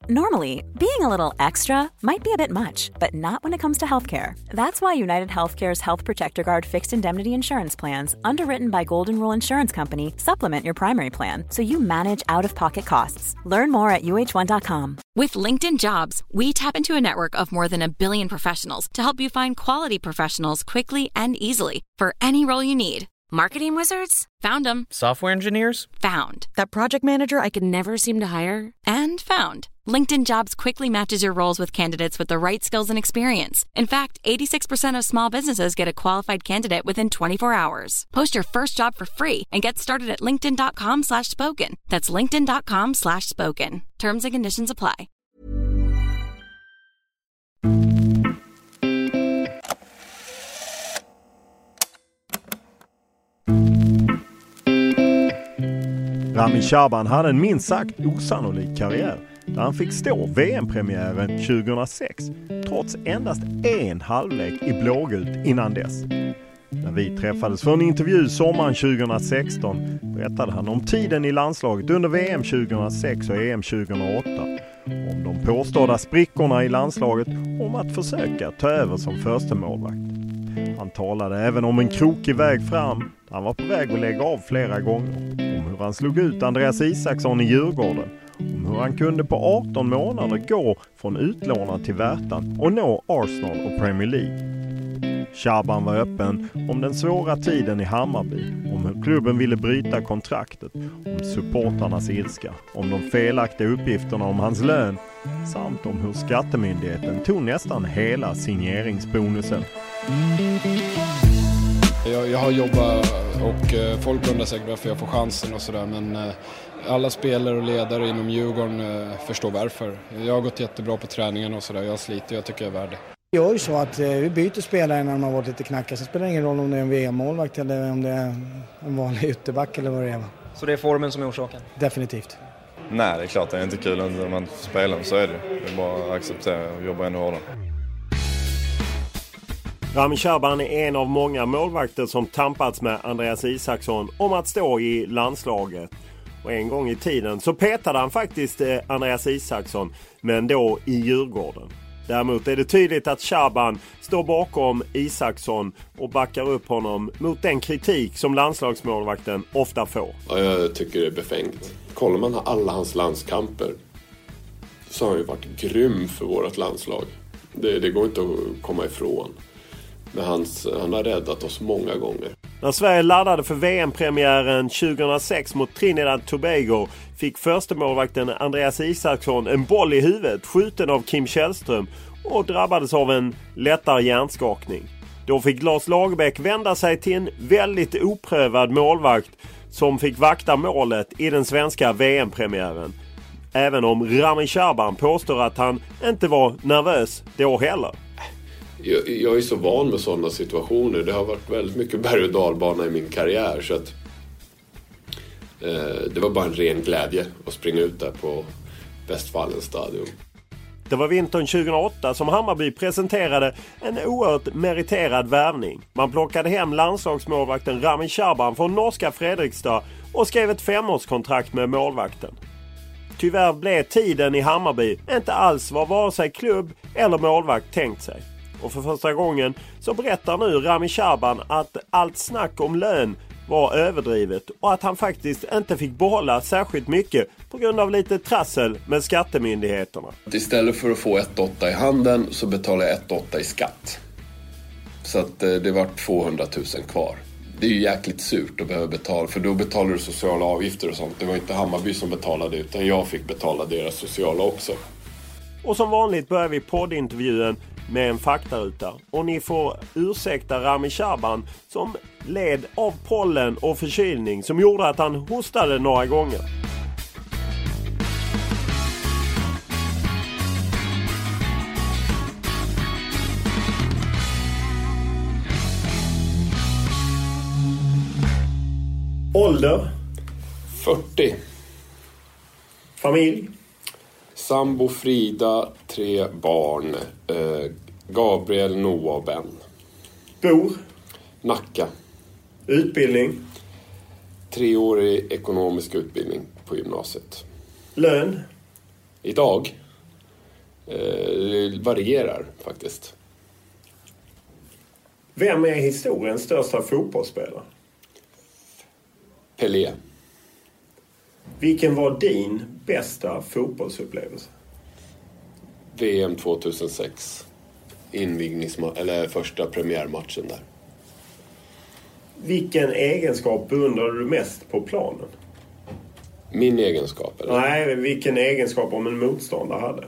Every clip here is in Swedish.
Normally, being a little extra might be a bit much, but not when it comes to healthcare. That's why United Healthcare's Health Protector Guard fixed indemnity insurance plans, underwritten by Golden Rule Insurance Company, supplement your primary plan so you manage out-of-pocket costs. Learn more at uh1.com. With LinkedIn Jobs, we tap into a network of more than 1 billion professionals to help you find quality professionals quickly and easily for any role you need. Marketing wizards? Found them. Software engineers? Found. That project manager I could never seem to hire? And found. LinkedIn Jobs quickly matches your roles with candidates with the right skills and experience. In fact, 86% of small businesses get a qualified candidate within 24 hours. Post your first job for free and get started at linkedin.com/spoken. That's linkedin.com/spoken. Terms and conditions apply. Rami Shaban hade en minst sagt osannolik karriär där han fick stå VM-premiären 2006 trots endast en halvlek i blågult innan dess. När vi träffades för en intervju sommaren 2016 berättade han om tiden i landslaget under VM 2006 och EM 2008, om de påstådda sprickorna i landslaget och om att försöka ta över som första målvakt. Han talade även om en krokig väg fram. Han var på väg att lägga av flera gånger. Om hur han slog ut Andreas Isaksson i Djurgården. Om hur han kunde på 18 månader gå från utlånad till Värtan och nå Arsenal och Premier League. Shaban var öppen om den svåra tiden i Hammarby, om hur klubben ville bryta kontraktet, om supportarnas ilska, om de felaktiga uppgifterna om hans lön, samt om hur skattemyndigheten tog nästan hela signeringsbonusen. Jag har jobbat och folk undrar säkert varför jag får chansen och sådär, men alla spelare och ledare inom Djurgården förstår varför. Jag har gått jättebra på träningen och sådär, jag sliter, jag tycker jag är värd det. Det gör ju så att vi byter spelare när de har varit lite knackiga, så spelar det ingen roll om det är en VM-målvakt eller om det är en vanlig ytterback eller vad det är. Så det är formen som är orsaken? Definitivt. Nej, det är klart det är inte kul när man spelar, så är det. Det är bara att acceptera och jobba ännu hårdare. Rami Shaban är en av många målvakter som tampats med Andreas Isaksson om att stå i landslaget. Och en gång i tiden så petade han faktiskt Andreas Isaksson, men då i Djurgården. Däremot är det tydligt att Shaban står bakom Isaksson och backar upp honom mot den kritik som landslagsmålvakten ofta får. Ja, jag tycker det är befängt. Kollar man alla hans landskamper så har han ju varit grym för vårt landslag. Det går inte att komma ifrån. Men han har räddat oss många gånger. När Sverige laddade för VM-premiären 2006 mot Trinidad och Tobago fick förstemålvakten Andreas Isaksson en boll i huvudet skjuten av Kim Källström och drabbades av en lättare hjärnskakning. Då fick Lars Lagerbäck vända sig till en väldigt oprövad målvakt som fick vakta målet i den svenska VM-premiären. Även om Rami Shaban påstår att han inte var nervös då heller. Jag är så van med sådana situationer. Det har varit väldigt mycket berg- och dalbana i min karriär. Så att, det var bara en ren glädje att springa ut där på Westfalens stadion. Det var vintern 2008 som Hammarby presenterade en oerhört meriterad värvning. Man plockade hem landslagsmålvakten Rami Shaban från norska Fredrikstad och skrev ett 5-årskontrakt med målvakten. Tyvärr blev tiden i Hammarby inte alls vad vare sig klubb eller målvakt tänkt sig. Och för första gången så berättar nu Rami Shaban att allt snack om lön var överdrivet och att han faktiskt inte fick behålla särskilt mycket på grund av lite trassel med skattemyndigheterna. Istället för att få 1,8 i handen så betalar jag 1,8 i skatt. Så att det var 200 000 kvar. Det är ju jäkligt surt att behöva betala, för då betalar du sociala avgifter och sånt. Det var inte Hammarby som betalade utan jag fick betala deras sociala också. Och som vanligt börjar vi poddintervjun med en faktaruta. Och ni får ursäkta Rami Shaban som led av pollen och förkylning som gjorde att han hostade några gånger. Ålder? 40. Familj? Sambo Frida, 3 barn. Gabriel, Noah och Ben. Bor? Nacka. Utbildning? 3-årig ekonomisk utbildning på gymnasiet. Lön? Idag? Det varierar faktiskt. Vem är historiens största fotbollsspelare? Pelé. Vilken var din bästa fotbollsupplevelse? VM 2006. Eller första premiärmatchen där. Vilken egenskap beundrar du mest på planen? Min egenskap? Eller? Nej, vilken egenskap om en motståndare hade?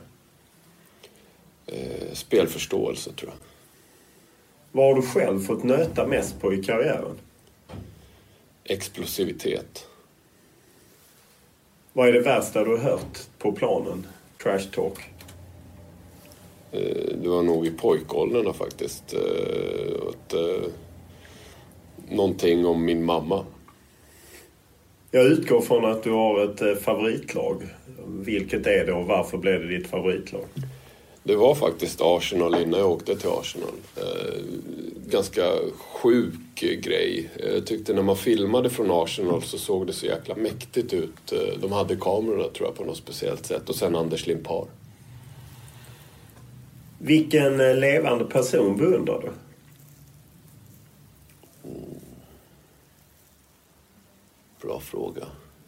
Spelförståelse, tror jag. Vad har du själv fått nöta mest på i karriären? Explosivitet. Vad är det värsta du har hört på planen? Trash talk. Det var nog i pojkåldrarna faktiskt. Någonting om min mamma. Jag utgår från att du har ett favoritlag. Vilket är det och varför blev det ditt favoritlag? Det var faktiskt Arsenal innan jag åkte till Arsenal. Ganska sjuk grej. Jag tyckte när man filmade från Arsenal så såg det så jäkla mäktigt ut. De hade kamerorna, tror jag, på något speciellt sätt. Och sen Anders Limpar. Vilken levande person beundrar du? Bra fråga.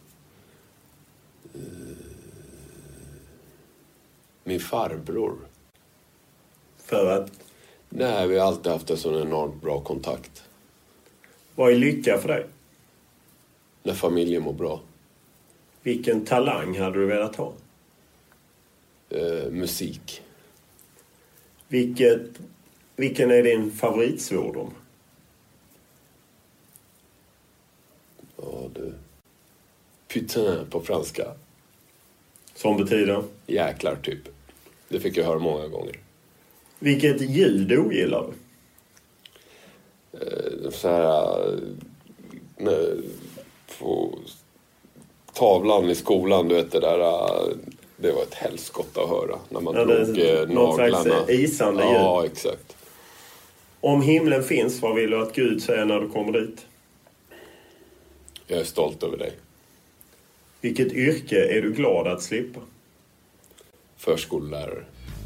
Min farbror. För att? Nej, vi har alltid haft en sån enormt bra kontakt. Vad är lycka för dig? När familjen mår bra. Vilken talang hade du velat ha? Musik. Vilken är din favoritsvordom? Ja, du. Putain på franska. Som betyder? Jäklar, typ. Det fick jag höra många gånger. Vilket ljud ogillar du? Så här... På tavlan i skolan, du vet det där... Det var ett helskott att höra när man drog naglarna. Slags isande ljud. Ja, exakt. Om himlen finns, vad vill du att Gud säger när du kommer dit? Jag är stolt över dig. Vilket yrke är du glad att slippa? Förskollärare.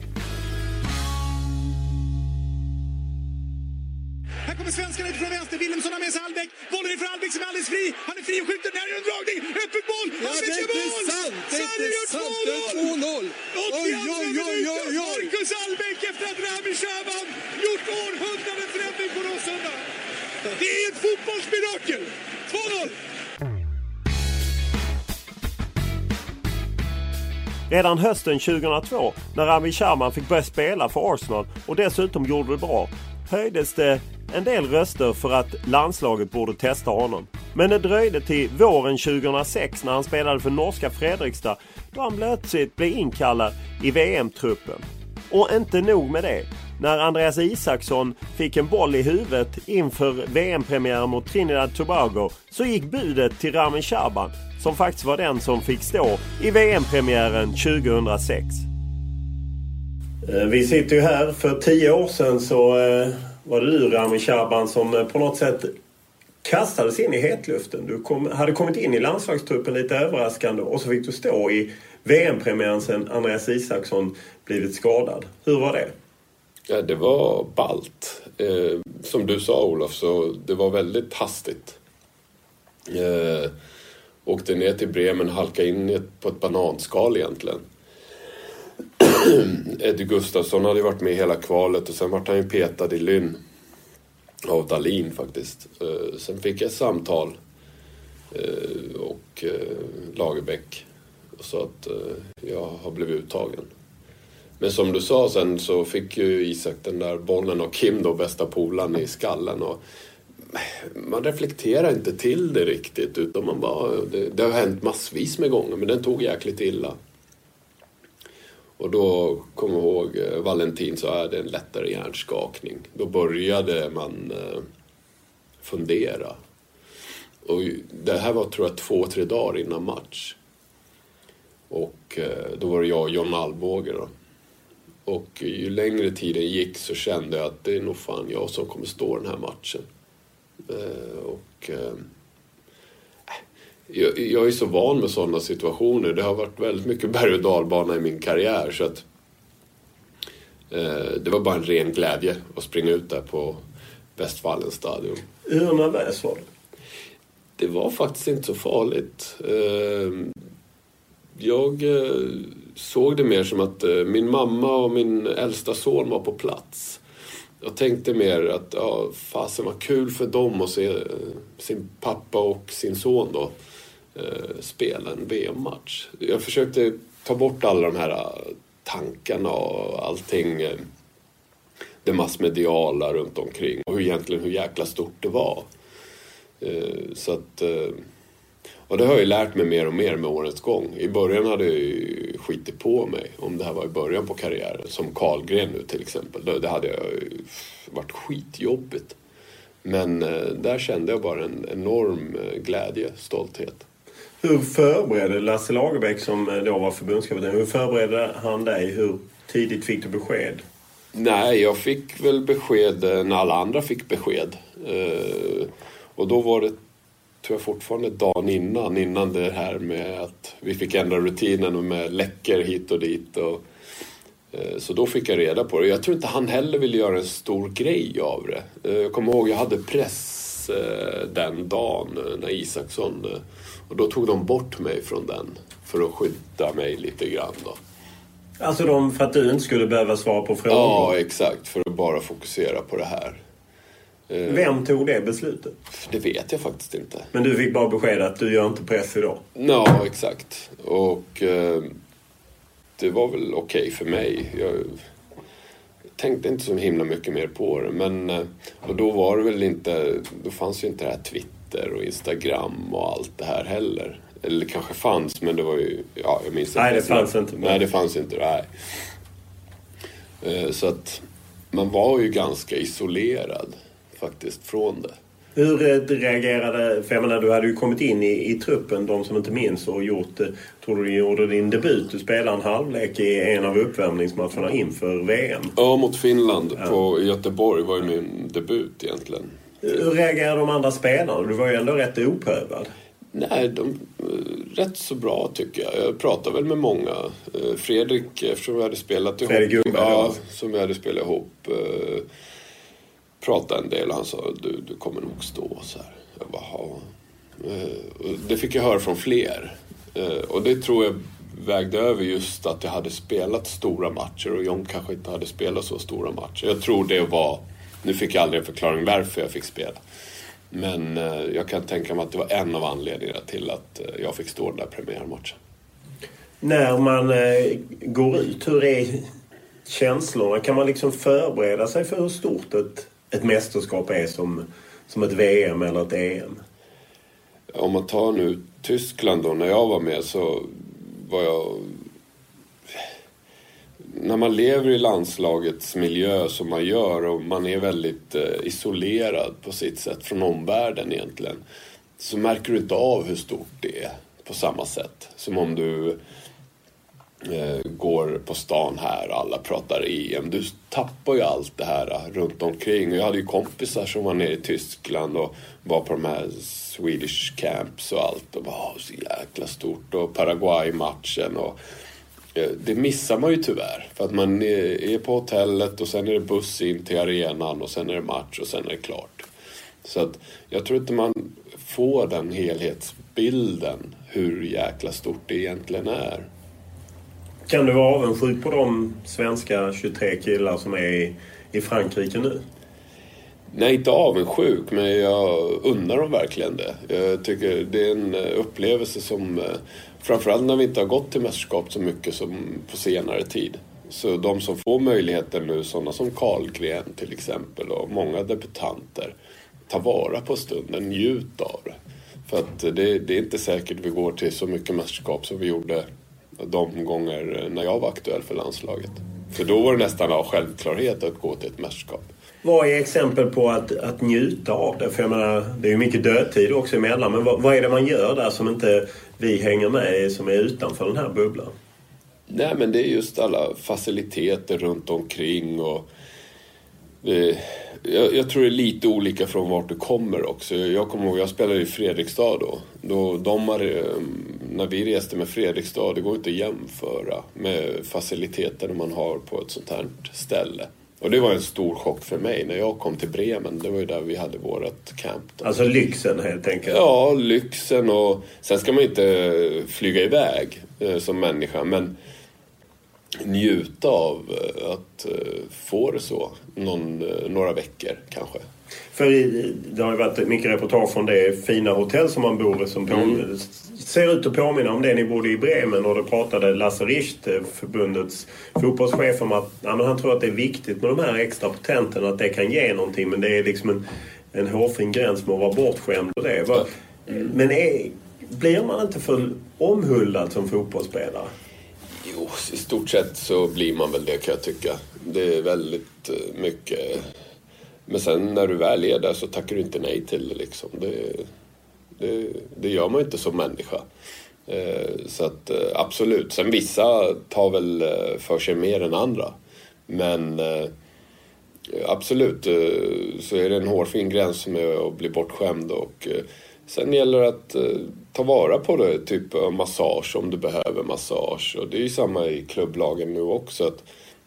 Här kommer svenskarna ut från vänster. Wilhelmsson har med sig Albeck. Bollen är för Albeck som är alldeles fri. Han är fri och skjuter. Där är en dragning. Öppet mål. Albeck gör mål. Sverige gör 2-0. 82 Marcus Albeck efter att Rami Shaban gjort århundradets förändring på Råsunda. Det är ett fotbollsmirakel. 2-0. Redan hösten 2002, när Rami Shaban fick börja spela för Arsenal och dessutom gjorde det bra, höjdes det en del röster för att landslaget borde testa honom. Men det dröjde till våren 2006 när han spelade för norska Fredrikstad, då han plötsligt blev inkallad i VM-truppen. Och inte nog med det. När Andreas Isaksson fick en boll i huvudet inför VM-premiären mot Trinidad Tobago, så gick budet till Rami Shaban, som faktiskt var den som fick stå i VM-premiären 2006. Vi sitter ju här. För 10 år sedan så var det du, Rami Shaban, som på något sätt kastades in i hetluften. Du hade kommit in i landslagstruppen lite överraskande och så fick du stå i VM-premiären sen Andreas Isaksson blivit skadad. Hur var det? Ja, det var ballt. Som du sa, Olof, så det var väldigt hastigt. Åkte ner till Bremen, halkade in på ett bananskal egentligen. Eddie Gustafsson hade varit med hela kvalet och sen var han ju petad i Lynn av Dahlin faktiskt. Sen fick jag ett samtal och Lagerbäck och sa att jag har blivit uttagen. Men som du sa sen så fick ju Isak den där bollen och Kim då, bästa polaren, i skallen och man reflekterar inte till det riktigt utan man bara, det har hänt massvis med gånger men den tog jäkligt illa. Och då kom jag ihåg Valentin så är det en lättare hjärnskakning. Då började man fundera. Och det här var, tror jag, 2-3 dagar innan match. Och då var det jag och John Alvbåge då. Och ju längre tiden gick så kände jag att det är nog fan jag som kommer stå den här matchen. Jag är så van med sådana situationer. Det har varit väldigt mycket berg- och dalbana i min karriär. Så att Det var bara en ren glädje att springa ut där på Westfallen stadion. Hur nervös var du? Det var faktiskt inte så farligt. Jag såg det mer som att min mamma och min äldsta son var på plats. Jag tänkte mer att fasen var kul för dem att se sin pappa och sin son då spela en VM-match. Jag försökte ta bort alla de här tankarna och allting, det massmediala runt omkring och hur jäkla stort det var. Så att, och det har jag lärt mig mer och mer med årets gång. I början hade jag ju skitit på mig om det här var i början på karriären, som Karlgren nu till exempel. Det hade jag varit skitjobbigt. Men där kände jag bara en enorm glädje, stolthet. Hur förberedde Lasse Lagerbäck, som då var förbundskapten, hur förberedde han dig? Hur tidigt fick du besked? Nej, jag fick väl besked när alla andra fick besked. Och då var det, tror jag, fortfarande dagen innan det här med att vi fick ändra rutinen med läcker hit och dit. Så då fick jag reda på det. Jag tror inte han heller ville göra en stor grej av det. Jag kommer ihåg, jag hade press den dagen när Isaksson... Och då tog de bort mig från den för att skydda mig lite grann då. Alltså för att du inte skulle behöva svara på frågor? Ja, exakt. För att bara fokusera på det här. Vem tog det beslutet? Det vet jag faktiskt inte. Men du fick bara besked att du gör inte press idag? Ja, exakt. Och det var väl okej för mig. Jag tänkte inte så himla mycket mer på det. Men, och då var det väl inte... Då fanns ju inte det här Twitter och Instagram och allt det här heller. Eller kanske fanns, men det var ju... Ja, jag minns inte. Nej, det fanns inte. Nej, det fanns inte. Nej. Så att man var ju ganska isolerad faktiskt från det. Hur reagerade... För jag menar, du hade ju kommit in i truppen, de som inte minns, och tror du gjorde din debut. Du spelade en halvlek i en av uppvärmningsmatcherna inför VM. Ja, mot Finland på Göteborg var ju min debut egentligen. Hur reagerade de andra spelarna? Du var ju ändå rätt oprövad. Nej, rätt så bra tycker jag. Jag pratade väl med många. Fredrik, eftersom vi hade spelat ihop. Fredrik Ljungberg, ja, som vi hade spelat ihop. Pratade en del och han sa, du kommer nog stå så här. Jag bara, det fick jag höra från fler. Och det tror jag vägde över just att jag hade spelat stora matcher och John kanske inte hade spelat så stora matcher. Jag tror det var, nu fick jag aldrig en förklaring varför jag fick spela. Men jag kan tänka mig att det var en av anledningarna till att jag fick stå den där premiärmatchen. När man går ut, hur är känslorna? Kan man liksom förbereda sig för hur stort ett mästerskap är som ett VM eller ett EM? Om man tar nu Tyskland då, när jag var med så var jag... När man lever i landslagets miljö som man gör och man är väldigt isolerad på sitt sätt från omvärlden egentligen, så märker du inte av hur stort det är på samma sätt. Som om du går på stan här och alla pratar EM. Du tappar ju allt det här runt omkring. Jag hade ju kompisar som var nere i Tyskland och var på de här Swedish camps och allt. Och var så jäkla stort. Och Paraguay-matchen och... Det missar man ju tyvärr. För att man är på hotellet och sen är det buss in till arenan och sen är det match och sen är det klart. Så att jag tror inte man får den helhetsbilden hur jäkla stort det egentligen är. Kan du vara avundsjuk på de svenska 23 killar som är i Frankrike nu? Nej, inte avundsjuk, men jag undrar dem verkligen det. Jag tycker det är en upplevelse som... Framförallt när vi inte har gått till mästerskap så mycket som på senare tid. Så de som får möjligheten nu, sådana som Karlgren till exempel och många debutanter, tar vara på stunden, njut av det. För att det är inte säkert vi går till så mycket mästerskap som vi gjorde de gånger när jag var aktuell för landslaget. För då var det nästan av självklarhet att gå till ett mästerskap. Vad är exempel på att njuta av det? För jag menar, det är ju mycket dödtid också emellan. Men vad är det man gör där som inte vi hänger med i, som är utanför den här bubblan? Nej, men det är just alla faciliteter runt omkring. Och jag tror det är lite olika från vart du kommer också. Jag kommer ihåg, jag spelade i Fredrikstad då. De när vi reste med Fredrikstad, det går inte att jämföra med faciliteterna man har på ett sånt här ställe. Och det var en stor chock för mig när jag kom till Bremen. Det var ju där vi hade vårt camp. Alltså lyxen helt enkelt. Ja, lyxen, och sen ska man inte flyga iväg som människa, men njuta av att få det så några veckor kanske. För det har ju varit mycket reportage från det fina hotell som man bor i som ser ut att påminna om det ni bodde i Bremen, och då pratade Lasse Richt, förbundets fotbollschef, om att men han tror att det är viktigt med de här extra potenterna, att det kan ge någonting, men det är liksom en hårfin gräns med att vara bortskämd och det. Men blir man inte för omhuldad som fotbollsspelare? Jo, i stort sett så blir man väl det, kan jag tycka. Det är väldigt mycket. Men sen när du väl är där så tackar du inte nej till det liksom. Det gör man inte som människa. Så att absolut. Sen vissa tar väl för sig mer än andra. Men absolut så är det en hårfin gräns med att bli bortskämd. Och sen gäller det att ta vara på det. Typ massage om du behöver massage. Och det är ju samma i klubblagen nu också. Att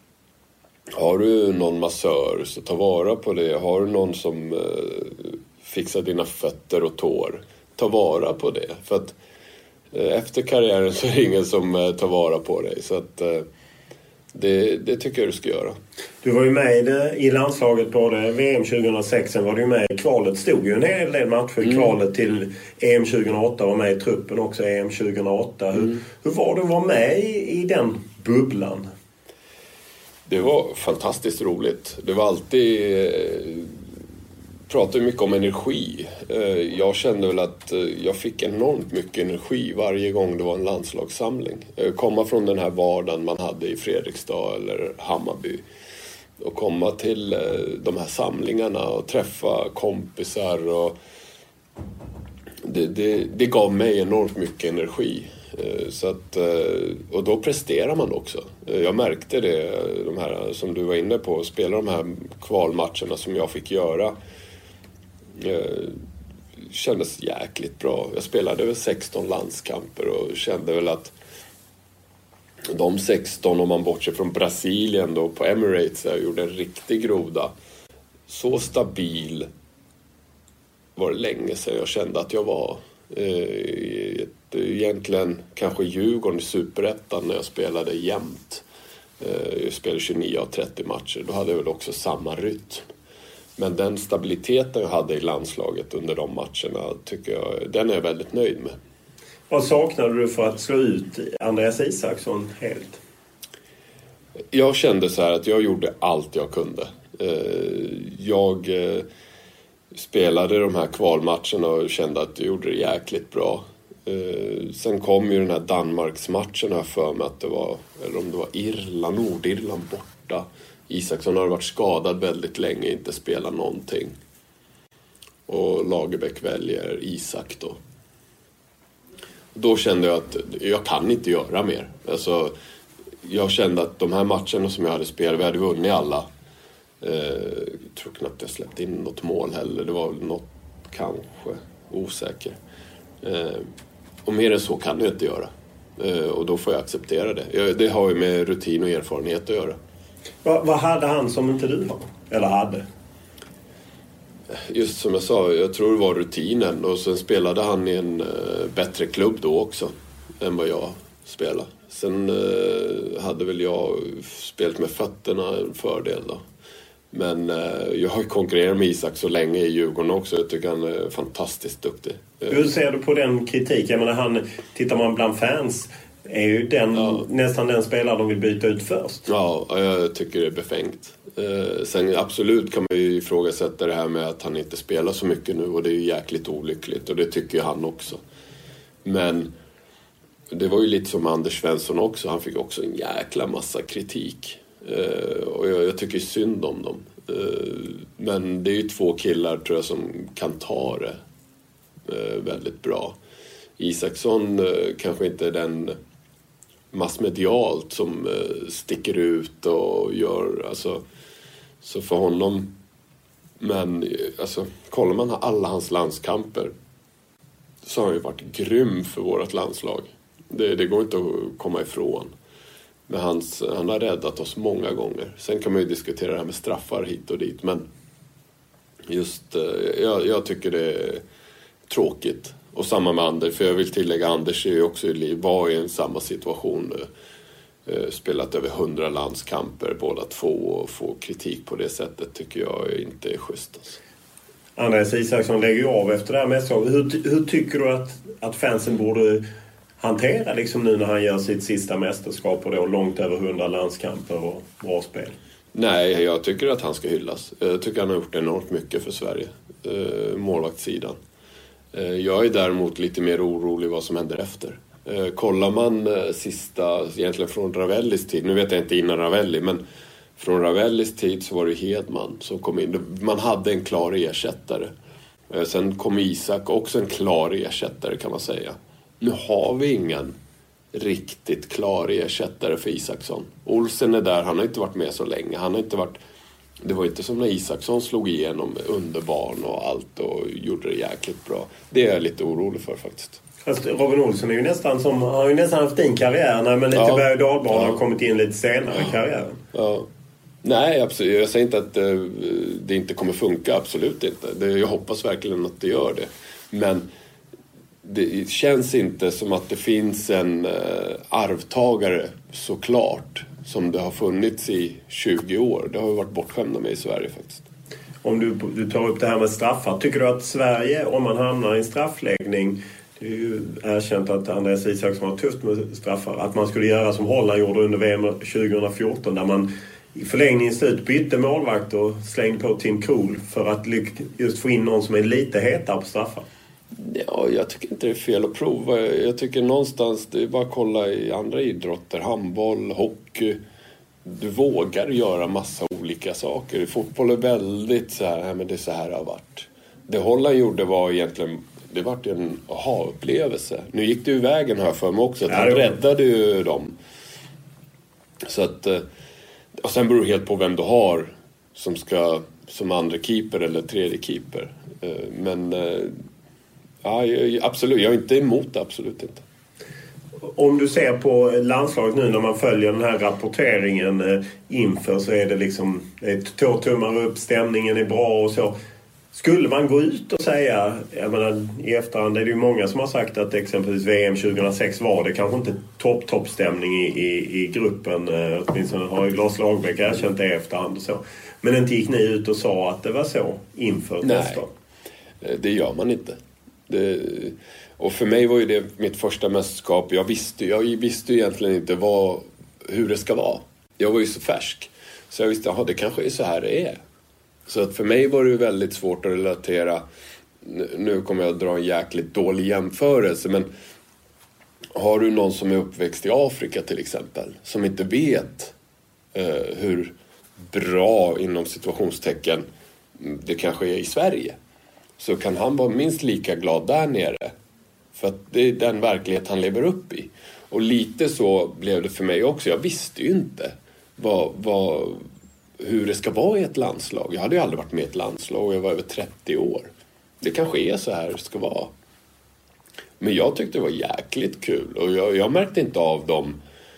har du någon massör så ta vara på det. Har du någon som fixar dina fötter och tår, ta vara på det. För att efter karriären så är det ingen som tar vara på dig. Så att det tycker jag du ska göra. Du var ju med i landslaget på det VM 2006. Sen var du med i kvalet. Stod ju en hel del matcher i kvalet till EM 2008 och med i truppen också EM 2008. Hur var det att vara med i den bubblan? Det var fantastiskt roligt. Det var alltid... pratade mycket om energi. Jag kände väl att jag fick enormt mycket energi varje gång det var en landslagssamling. Komma från den här vardagen man hade i Fredrikstad eller Hammarby. Och komma till de här samlingarna och träffa kompisar. Och det gav mig enormt mycket energi. Så att, och då presterar man också. Jag märkte det, de här som du var inne på, spela de här kvalmatcherna som jag fick göra. Kändes jäkligt bra. Jag spelade väl 16 landskamper och kände väl att de 16, om man bortser från Brasilien då på Emirates, jag gjorde en riktig groda. Så stabil var det länge sedan jag kände att jag var. Egentligen kanske Djurgården i Superettan när jag spelade jämt. Jag spelade 29 av 30 matcher. Då hade jag väl också samma rytm. Men den stabiliteten jag hade i landslaget under de matcherna tycker jag, den är jag väldigt nöjd med. Vad saknade du för att slå ut Andreas Isaksson helt? Jag kände så här att jag gjorde allt jag kunde. Jag spelade de här kvalmatcherna och kände att jag gjorde det jäkligt bra. Sen kom ju den här Danmarksmatchen här för mig att det var, eller om det var Nordirland borta. Isaksson har varit skadad väldigt länge, inte spelat någonting. Och Lagerbäck väljer Isak då. Då kände jag att jag kan inte göra mer. Alltså, jag kände att de här matcherna som jag hade spelat, vi hade vunnit alla. Jag tror knappt jag släppte in något mål heller. Det var väl något, kanske, osäker. Och mer än så kan jag inte göra. Och då får jag acceptera det. Det har ju med rutin och erfarenhet att göra. Vad hade han som inte du har? Eller hade? Just som jag sa, jag tror det var rutinen. Och sen spelade han i en bättre klubb då också än vad jag spelade. Sen hade väl jag spelat med fötterna en fördel då. Men jag har ju konkurrerat med Isak så länge i Djurgården också. Jag tycker han är fantastiskt duktig. Hur ser du på den kritiken? Jag menar, tittar man bland fans, är ju nästan den spelare de vill byta ut först. Ja, jag tycker det är befängt. Sen absolut kan man ju ifrågasätta det här med att han inte spelar så mycket nu. Och det är ju jäkligt olyckligt. Och det tycker han också. Men det var ju lite som Anders Svensson också. Han fick också en jäkla massa kritik. Och jag tycker synd om dem. Men det är ju 2 killar tror jag som kan ta det väldigt bra. Isaksson kanske inte är den massmedialt som sticker ut och gör, alltså, så för honom, men alltså kollar man alla hans landskamper så har han ju varit grym för vårt landslag. Det går inte att komma ifrån. Men han har räddat oss många gånger. Sen kan man ju diskutera det här med straffar hit och dit. Men just, jag tycker det är tråkigt. Och samma med Anders, för jag vill tillägga, Anders är ju också var i en samma situation. Spelat över 100 landskamper båda två, och få kritik på det sättet tycker jag inte är schysst. Alltså. Andreas Isaksson lägger ju av efter det här mästerskapet. Hur tycker du att fansen borde hantera liksom nu när han gör sitt sista mästerskap och då långt över 100 landskamper och bra spel? Nej, jag tycker att han ska hyllas. Jag tycker han har gjort enormt mycket för Sverige. Målvaktssidan. Jag är däremot lite mer orolig vad som händer efter. Kollar man sista, egentligen från Ravellis tid, nu vet jag inte innan Ravelli, men från Ravellis tid så var det Hedman som kom in. Man hade en klar ersättare. Sen kom Isak, också en klar ersättare kan man säga. Nu har vi ingen riktigt klar ersättare för Isaksson. Olsen är där, han har inte varit med så länge. Han har inte varit, det var inte som när Isaksson slog igenom underbarn och allt och gjorde det jäkligt bra. Det är jag lite orolig för faktiskt. Fast Robin Olsson är ju nästan har ju nästan haft din karriär när man lite berg- och dalbana har kommit in lite senare i karriären. Ja. Nej, absolut. Jag säger inte att det inte kommer funka, absolut inte. Jag hoppas verkligen att det gör det. Men det känns inte som att det finns en arvtagare såklart som det har funnits i 20 år. Det har vi varit bortskämda med i Sverige faktiskt. Om du tar upp det här med straffar, tycker du att Sverige, om man hamnar i en straffläggning, det är ju erkänt att Andreas Isaksson var tufft med straffar, att man skulle göra som Holland gjorde under VM 2014 där man i förlängningens slut bytte målvakt och slängde på Tim Krul för att just få in någon som är lite hetare på straffar? Ja, jag tycker inte det är fel att prova. Jag tycker någonstans, det är bara att kolla i andra idrotter, handboll, hockey. Du vågar göra massa olika saker. I fotboll är väldigt så här, men det är så här det har varit. Det Holland gjorde var egentligen, det var en aha-upplevelse. Nu gick det ju vägen här för mig också, att han räddade ju dem. Så att, och sen beror det helt på vem du har som andra keeper eller tredje keeper. Men ja, absolut, jag är inte emot det, absolut inte. Om du ser på landslaget nu när man följer den här rapporteringen inför, så är det liksom 2 tummar upp, stämningen är bra och så. Skulle man gå ut och säga, jag menar, i efterhand är det ju många som har sagt att exempelvis VM 2006 var det kanske inte toppstämning i gruppen, åtminstone har ju Lars Lagerbäck erkänt det i efterhand och så. Men inte gick ni ut och sa att det var så inför nästa? Nej, det gör man inte. Och för mig var ju det mitt första mästerskap. Jag visste egentligen inte hur det ska vara. Jag var ju så färsk. Så jag visste att det kanske är så här det är. Så att för mig var det väldigt svårt att relatera. Nu kommer jag att dra en jäkligt dålig jämförelse. Men har du någon som är uppväxt i Afrika till exempel, som inte vet hur bra inom situationstecken det kanske är i Sverige, så kan han vara minst lika glad där nere. För att det är den verklighet han lever upp i. Och lite så blev det för mig också. Jag visste ju inte hur det ska vara i ett landslag. Jag hade ju aldrig varit med i ett landslag och jag var över 30 år. Det kanske är så här det ska vara. Men jag tyckte det var jäkligt kul. Och jag märkte inte av de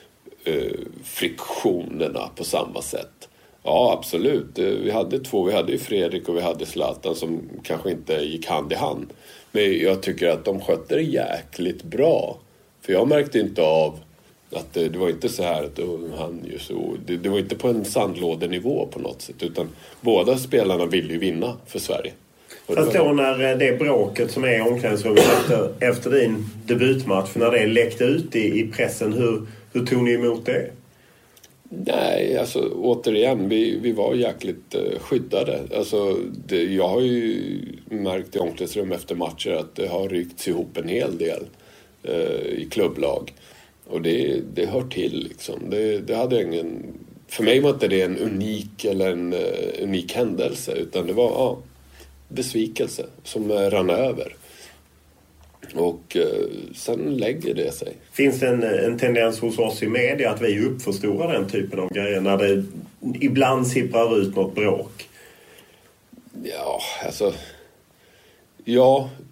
friktionerna på samma sätt. Ja, absolut. Vi hade ju Fredrik och vi hade Zlatan som kanske inte gick hand i hand. Men jag tycker att de skötte det jäkligt bra. För jag märkte inte av att det var inte så här att han ju så. Det var inte på en sandlådenivå på något sätt. Utan båda spelarna ville ju vinna för Sverige. Fast då när det bråket som är i omklädningsrummet efter din debutmatch, när det läckte ut i pressen, hur tog ni emot det? Nej, alltså återigen, vi var jäkligt skyddade. Alltså, jag har ju märkt i omklädningsrum efter matcher att det har rykts ihop en hel del i klubblag. Och det hör till liksom. Det hade ingen... För mig var inte det en unik händelse, utan det var besvikelse som rann över. Och sen lägger det sig. Finns det en tendens hos oss i media att vi uppförstorar den typen av grejer när det ibland sipprar ut något bråk? Ja, alltså... Ja,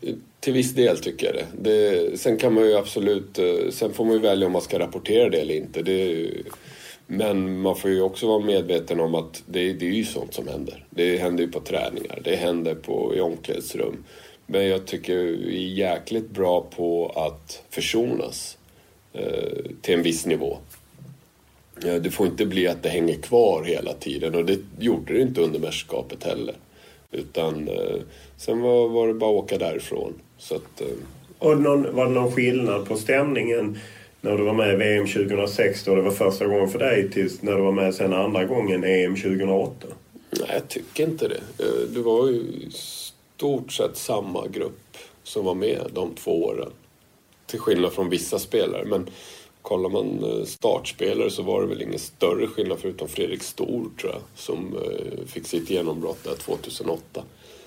Till viss del tycker jag det. Sen kan man ju absolut... Sen får man ju välja om man ska rapportera det eller inte. Men man får ju också vara medveten om att det är ju sånt som händer. Det händer ju på träningar. Det händer i omklädningsrum. Men jag tycker vi är jäkligt bra på att försonas till en viss nivå. Det får inte bli att det hänger kvar hela tiden. Och det gjorde det inte under mästerskapet heller. Utan sen var det bara att åka därifrån. Så att, Och var det någon skillnad på stämningen när du var med i VM 2006 då det var första gången för dig tills när du var med sen andra gången EM 2008? Nej, jag tycker inte det. Det var ju i stort sett samma grupp som var med de 2 åren. Till skillnad från vissa spelare. Men kollar man startspelare så var det väl ingen större skillnad förutom Fredrik Stor tror jag. Som fick sitt genombrott där 2008.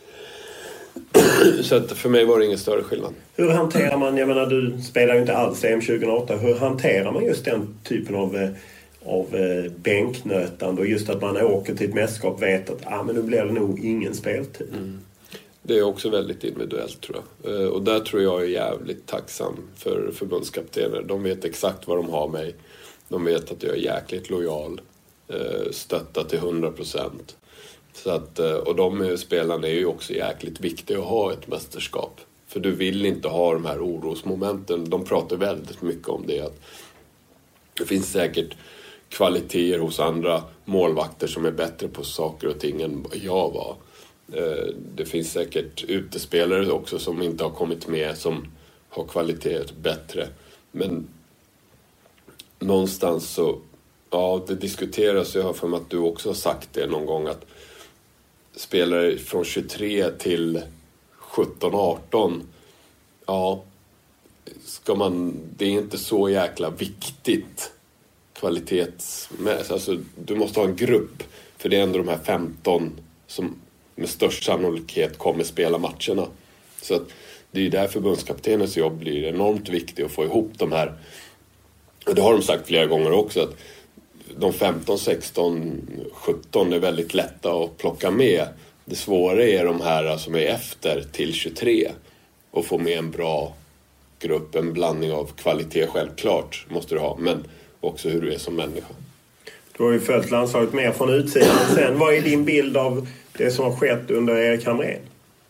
Så att för mig var det ingen större skillnad. Hur hanterar man, jag menar du spelar ju inte alls EM 2008. Hur hanterar man just den typen av bänknötande och just att man åker till ett mästerskap vet att men nu blir det nog ingen speltid? Det är också väldigt individuellt tror jag. Och där tror jag är jävligt tacksam för förbundskaptener. De vet exakt vad de har mig. De vet att jag är jäkligt lojal. Stöttar till 100%. Så att, och de spelarna är ju också jäkligt viktiga att ha ett mästerskap. För du vill inte ha de här orosmomenten. De pratar väldigt mycket om det. Att det finns säkert kvaliteter hos andra målvakter som är bättre på saker och ting än jag var. Det finns säkert utespelare också som inte har kommit med som har kvalitet bättre. Men någonstans så, ja det diskuteras, jag har för mig att du också har sagt det någon gång att spelare från 23 till 17-18, ja det är inte så jäkla viktigt kvalitetsmässigt. Alltså du måste ha en grupp, för det är ändå de här 15 som med störst sannolikhet kommer spela matcherna. Så att det är där förbundskaptenens jobb blir enormt viktigt att få ihop de här. Och det har de sagt flera gånger också att de 15, 16, 17 är väldigt lätta att plocka med. Det svåra är de här som är efter till 23 och få med en bra grupp, en blandning av kvalitet självklart måste du ha, men också hur du är som människa. Du har ju följt landslaget mer från utsidan sen. Vad är din bild av det som har skett under Erik Hamrén?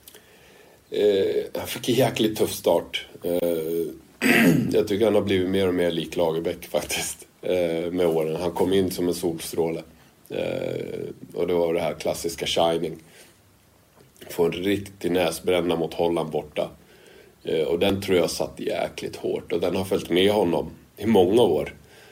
Han fick en jäkligt tuff start. Jag tycker han har blivit mer och mer lik Lagerbäck faktiskt med åren. Han kom in som en solstråle. Och det var det här klassiska shining. Få en riktig näsbränna mot Holland borta. Och den tror jag satt jäkligt hårt. Och den har följt med honom i många år.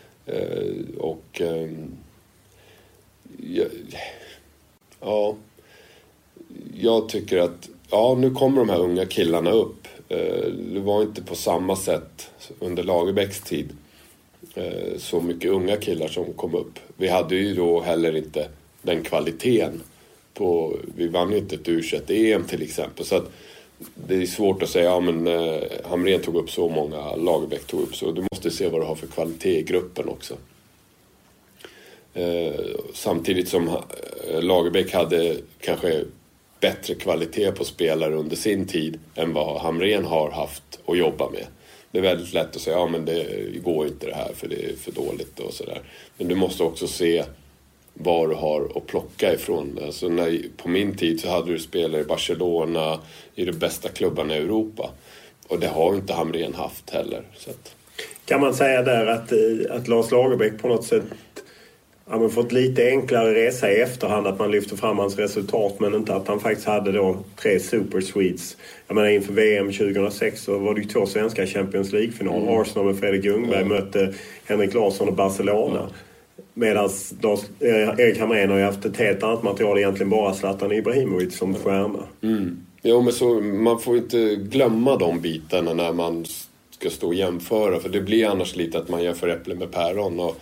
Jag tycker att nu kommer de här unga killarna upp. Det var inte på samma sätt under Lagerbäcks tid så mycket unga killar som kom upp. Vi hade ju då heller inte den kvaliteten vi vann ju inte ett U21-EM till exempel, så att det är svårt att säga Hamrén tog upp så många, Lagerbäck tog upp så. Du måste se vad du har för kvalitet i gruppen också. Samtidigt som Lagerbäck hade kanske bättre kvalitet på spelare under sin tid än vad Hamrén har haft att jobba med. Det är väldigt lätt att säga det går inte det här för det är för dåligt och sådär. Men du måste också se vad du har att plocka ifrån. Alltså på min tid så hade du spelare i Barcelona, i de bästa klubbarna i Europa. Och det har inte Hamrén haft heller. Så att. Kan man säga där att Lars Lagerbäck på något sätt har fått lite enklare resa i efterhand, att man lyfter fram hans resultat, men inte att han faktiskt hade då 3 Super Swedes. Jag menar inför VM 2006 så var det ju 2 svenska Champions League-final. Arsenal med Fredrik Ljungberg mötte Henrik Larsson och Barcelona. Medan Erik Hamrén har ju haft ett helt annat material, egentligen bara Zlatan Ibrahimovic som stjärna. Jo, men så, man får inte glömma de bitarna när man ska stå och jämföra, för det blir annars lite att man jämför äpplen med päron och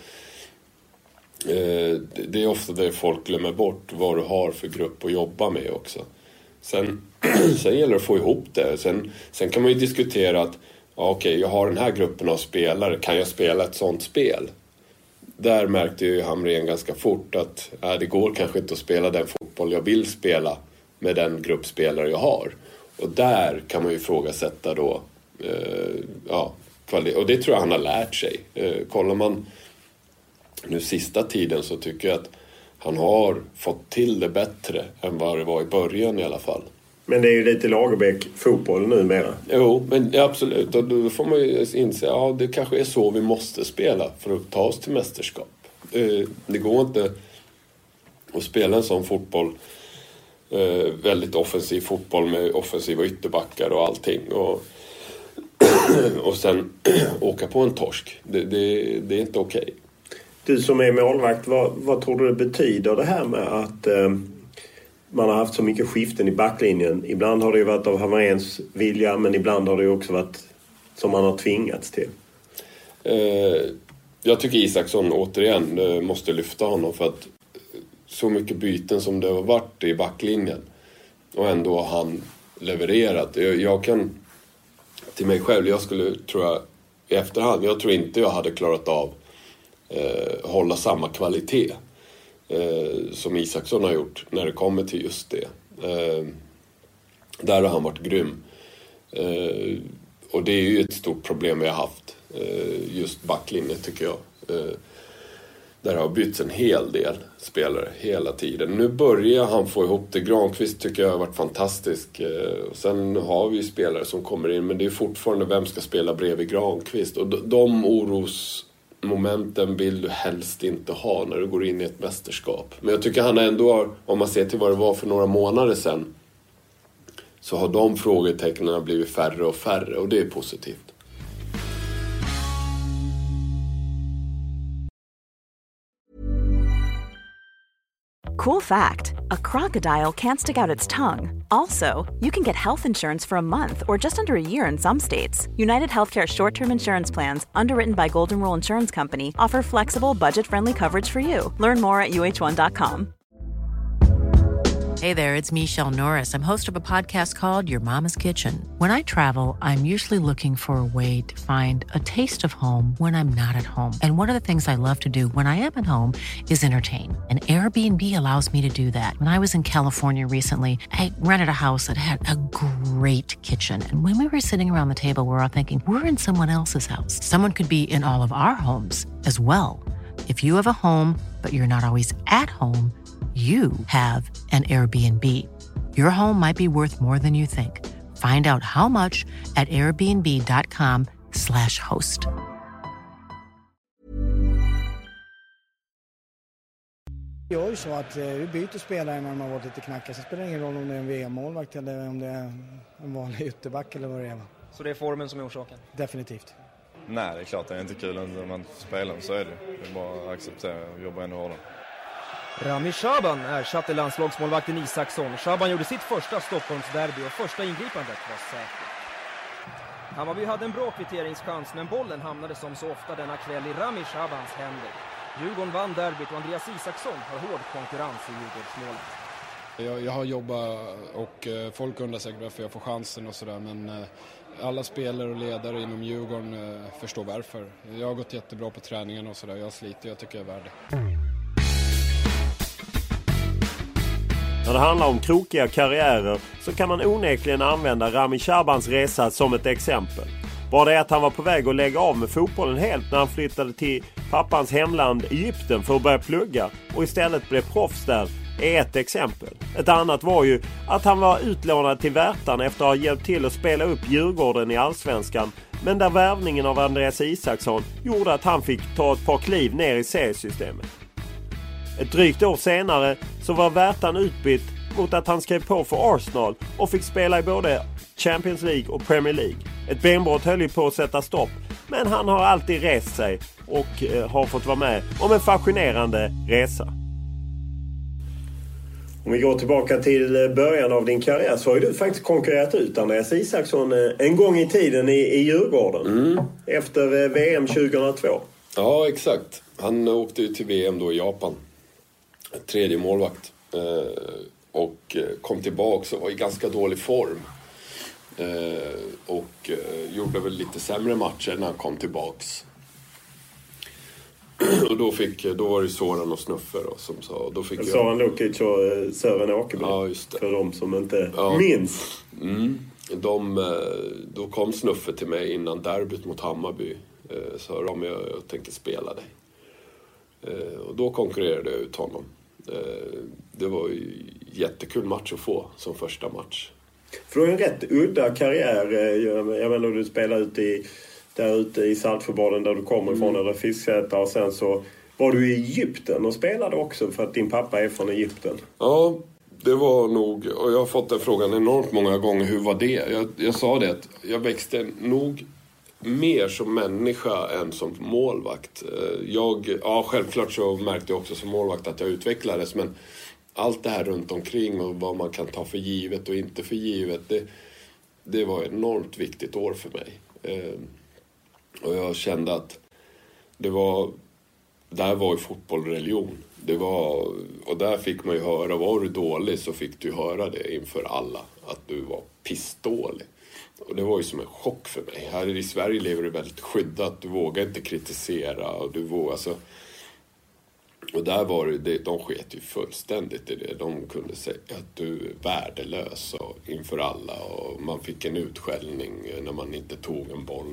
det är ofta det folk glömmer bort vad du har för grupp att jobba med också. Sen gäller det att få ihop det. Sen kan man ju diskutera att jag har den här gruppen av spelare, kan jag spela ett sånt spel? Där märkte ju Hamrén ganska fort att det går kanske inte att spela den fotboll jag vill spela med den grupp spelare jag har. Och där kan man ju ifrågasätta då och det tror jag han har lärt sig. Kollar man nu sista tiden så tycker jag att han har fått till det bättre än vad det var i början i alla fall. Men det är ju lite Lagerbäck-fotboll numera. Jo, men absolut. Och då får man ju inse att det kanske är så vi måste spela för att ta oss till mästerskap. Det går inte att spela en sån fotboll, väldigt offensiv fotboll med offensiva ytterbackar och allting. Och sen åka på en torsk. Det är inte okej. Du som är målvakt, vad tror du det betyder det här med att man har haft så mycket skiften i backlinjen? Ibland har det ju varit av Hamréns vilja, men ibland har det ju också varit som man har tvingats till. Jag tycker Isaksson återigen måste lyfta honom, för att så mycket byten som det har varit i backlinjen och ändå har han levererat. Jag kan till mig själv, jag skulle, tror jag, i efterhand, jag tror inte jag hade klarat av hålla samma kvalitet som Isaksson har gjort när det kommer till just det. Där har han varit grym. Och det är ju ett stort problem vi har haft, just backlinjen tycker jag. Där har bytts en hel del spelare hela tiden. Nu börjar han få ihop det. Granqvist tycker jag har varit fantastisk. Sen har vi ju spelare som kommer in, men det är fortfarande vem ska spela bredvid Granqvist. Och de orosmomenten vill du helst inte ha när du går in i ett mästerskap. Men jag tycker han ändå har, om man ser till vad det var för några månader sedan, så har de frågetecknen blivit färre och färre, och det är positivt. Cool fact, a crocodile can't stick out its tongue. Also, you can get health insurance for a month or just under a year in some states. United Healthcare short-term insurance plans, underwritten by Golden Rule Insurance Company, offer flexible, budget-friendly coverage for you. Learn more at uh1.com. Hey there, it's Michelle Norris. I'm host of a podcast called Your Mama's Kitchen. When I travel, I'm usually looking for a way to find a taste of home when I'm not at home. And one of the things I love to do when I am at home is entertain. And Airbnb allows me to do that. When I was in California recently, I rented a house that had a great kitchen. And when we were sitting around the table, we were all thinking, we're in someone else's house. Someone could be in all of our homes as well. If you have a home, but you're not always at home, you have an Airbnb. Your home might be worth more than you think. Find out how much at airbnb.com/host. Det är ju så att vi byter spelare när de har varit lite knackiga. Så spelar det ingen roll om det är en VM-målvakt eller om det är en vanlig ytterback eller vad det är. Så det är formen som är orsaken? Definitivt. Nej, det är klart det är inte kul när man spelar, så är det. Det är bara att acceptera och jobba ännu hårdare. Rami Shaban ersatte landslagsmålvakten Isaksson. Shaban gjorde sitt första Stockholmsderby och första ingripandet var säkert. Hammarby hade en bra kvitteringschans, men bollen hamnade som så ofta denna kväll i Rami Shabans händer. Djurgården vann derbyt och Andreas Isaksson har hård konkurrens i Djurgårdsmålet. Jag har jobbat och folk undrar säkert varför jag får chansen och sådär, men alla spelare och ledare inom Djurgården förstår varför. Jag har gått jättebra på träningen och sådär, jag sliter, jag tycker jag är värd det. När det handlar om krokiga karriärer så kan man onekligen använda Rami Shabans resa som ett exempel. Bara det att han var på väg att lägga av med fotbollen helt när han flyttade till pappans hemland Egypten för att börja plugga och istället blev proffs där är ett exempel. Ett annat var ju att han var utlånad till Värtan efter att ha hjälpt till att spela upp Djurgården i Allsvenskan, men där värvningen av Andreas Isaksson gjorde att han fick ta ett par kliv ner i seriesystemet. Ett drygt år senare så var Värtan utbytt mot att han skrev på för Arsenal och fick spela i både Champions League och Premier League. Ett benbrott höll ju på att sätta stopp, men han har alltid rest sig och har fått vara med om en fascinerande resa. Om vi går tillbaka till början av din karriär så har ju du faktiskt konkurrerat ut Andreas Isaksson en gång i tiden i Djurgården efter VM 2002. Ja, exakt. Han åkte ju till VM då i Japan. Tredje målvakt. Och kom tillbaka och var i ganska dålig form. Och gjorde väl lite sämre matcher när han kom tillbaks. Och då var det Soran och Snuffe då, som sa. Då fick Soran Lukic och Sören Åkerby. Ja, just det. För de som inte minns. Då kom Snuffe till mig innan derbyt mot Hammarby. Sa de, jag tänker spela dig. Och då konkurrerade jag ut honom. Det var ju jättekul match att få som första match. För du har en rätt udda karriär. Jag menar, du spelar där ute i Saltsjöbaden där du kommer ifrån, eller Fisksätra, och sen så var du i Egypten och spelade också för att din pappa är från Egypten. Ja, det var nog, och jag har fått den frågan enormt många gånger, hur var det? Jag sa det att jag växte nog mer som människa än som målvakt. Självklart så märkte jag också som målvakt att jag utvecklades, men allt det här runt omkring och vad man kan ta för givet och inte för givet, det var ett enormt viktigt år för mig. Och jag kände att där var ju fotboll religion. Och där fick man ju höra, var du dålig så fick du höra det inför alla, att du var pissdålig. Och det var ju som en chock för mig. Här i Sverige lever du väldigt skyddat, du vågar inte kritisera och och där var det, de sket ju fullständigt i det. De kunde säga att du är värdelös och inför alla, och man fick en utskällning när man inte tog en boll.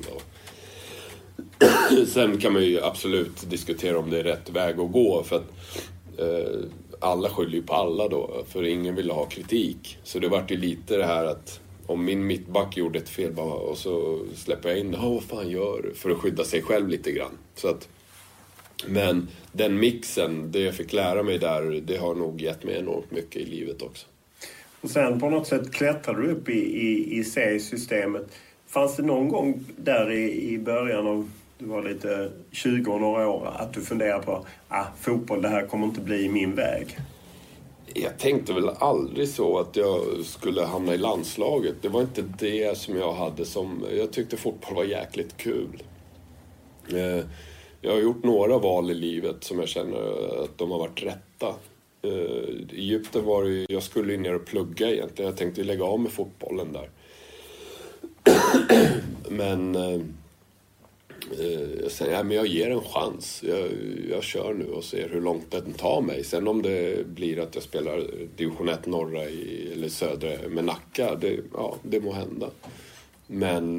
Sen kan man ju absolut diskutera om det är rätt väg att gå, för att alla skyller ju på alla då, för ingen ville ha kritik. Så det var ju lite det här att om min mittback gjorde ett fel och så släpper jag in, vad fan gör du? För att skydda sig själv lite grann. Men den mixen, det jag fick lära mig där, det har nog gett mig enormt mycket i livet också. Och sen på något sätt klättrade du upp i seriesystemet. Fanns det någon gång där i början av, du var lite 20 och några år, att du funderade på fotboll, det här kommer inte bli min väg? Jag tänkte väl aldrig så att jag skulle hamna i landslaget. Det var inte det som jag hade som... Jag tyckte fotboll var jäkligt kul. Jag har gjort några val i livet som jag känner att de har varit rätta. I Egypten var det, jag skulle ner och plugga egentligen. Jag tänkte lägga av med fotbollen där. Men jag ger en chans. Jag kör nu och ser hur långt den tar mig. Sen om det blir att jag spelar division 1 norra eller södra med Nacka, det må hända. Men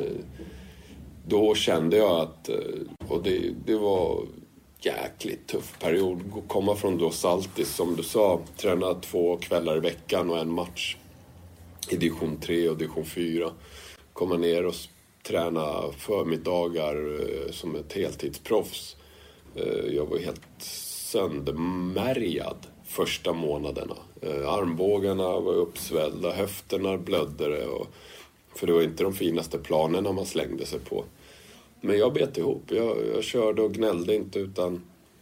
då kände jag att, och det var jäkligt tuff period. Komma från då Saltis, som du sa, träna 2 kvällar i veckan och en match i division 3 och division 4. Komma ner och träna förmiddagar som ett heltidsproffs. Jag var helt söndermärgad första månaderna. Armbågarna var uppsvällda, höfterna blödde för det var inte de finaste planerna man slängde sig på. Men jag bet ihop. Jag körde och gnällde inte, utan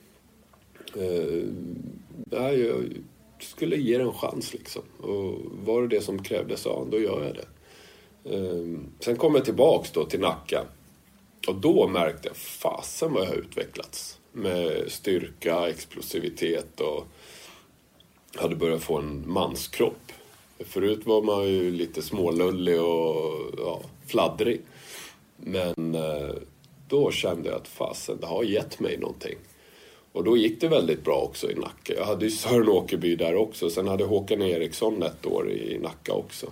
jag skulle ge det en chans liksom. Och var det som krävdes, då gör jag det. Sen kom jag tillbaks då till Nacka. Och då märkte jag, fasen vad jag har utvecklats. Med styrka, explosivitet och hade börjat få en manskropp. Förut var man ju lite smålullig och fladdrig. Men då kände jag att fasen, det har gett mig någonting. Och då gick det väldigt bra också i Nacka. Jag hade ju Sören Åkerby där också. Sen hade Håkan Eriksson ett år i Nacka också.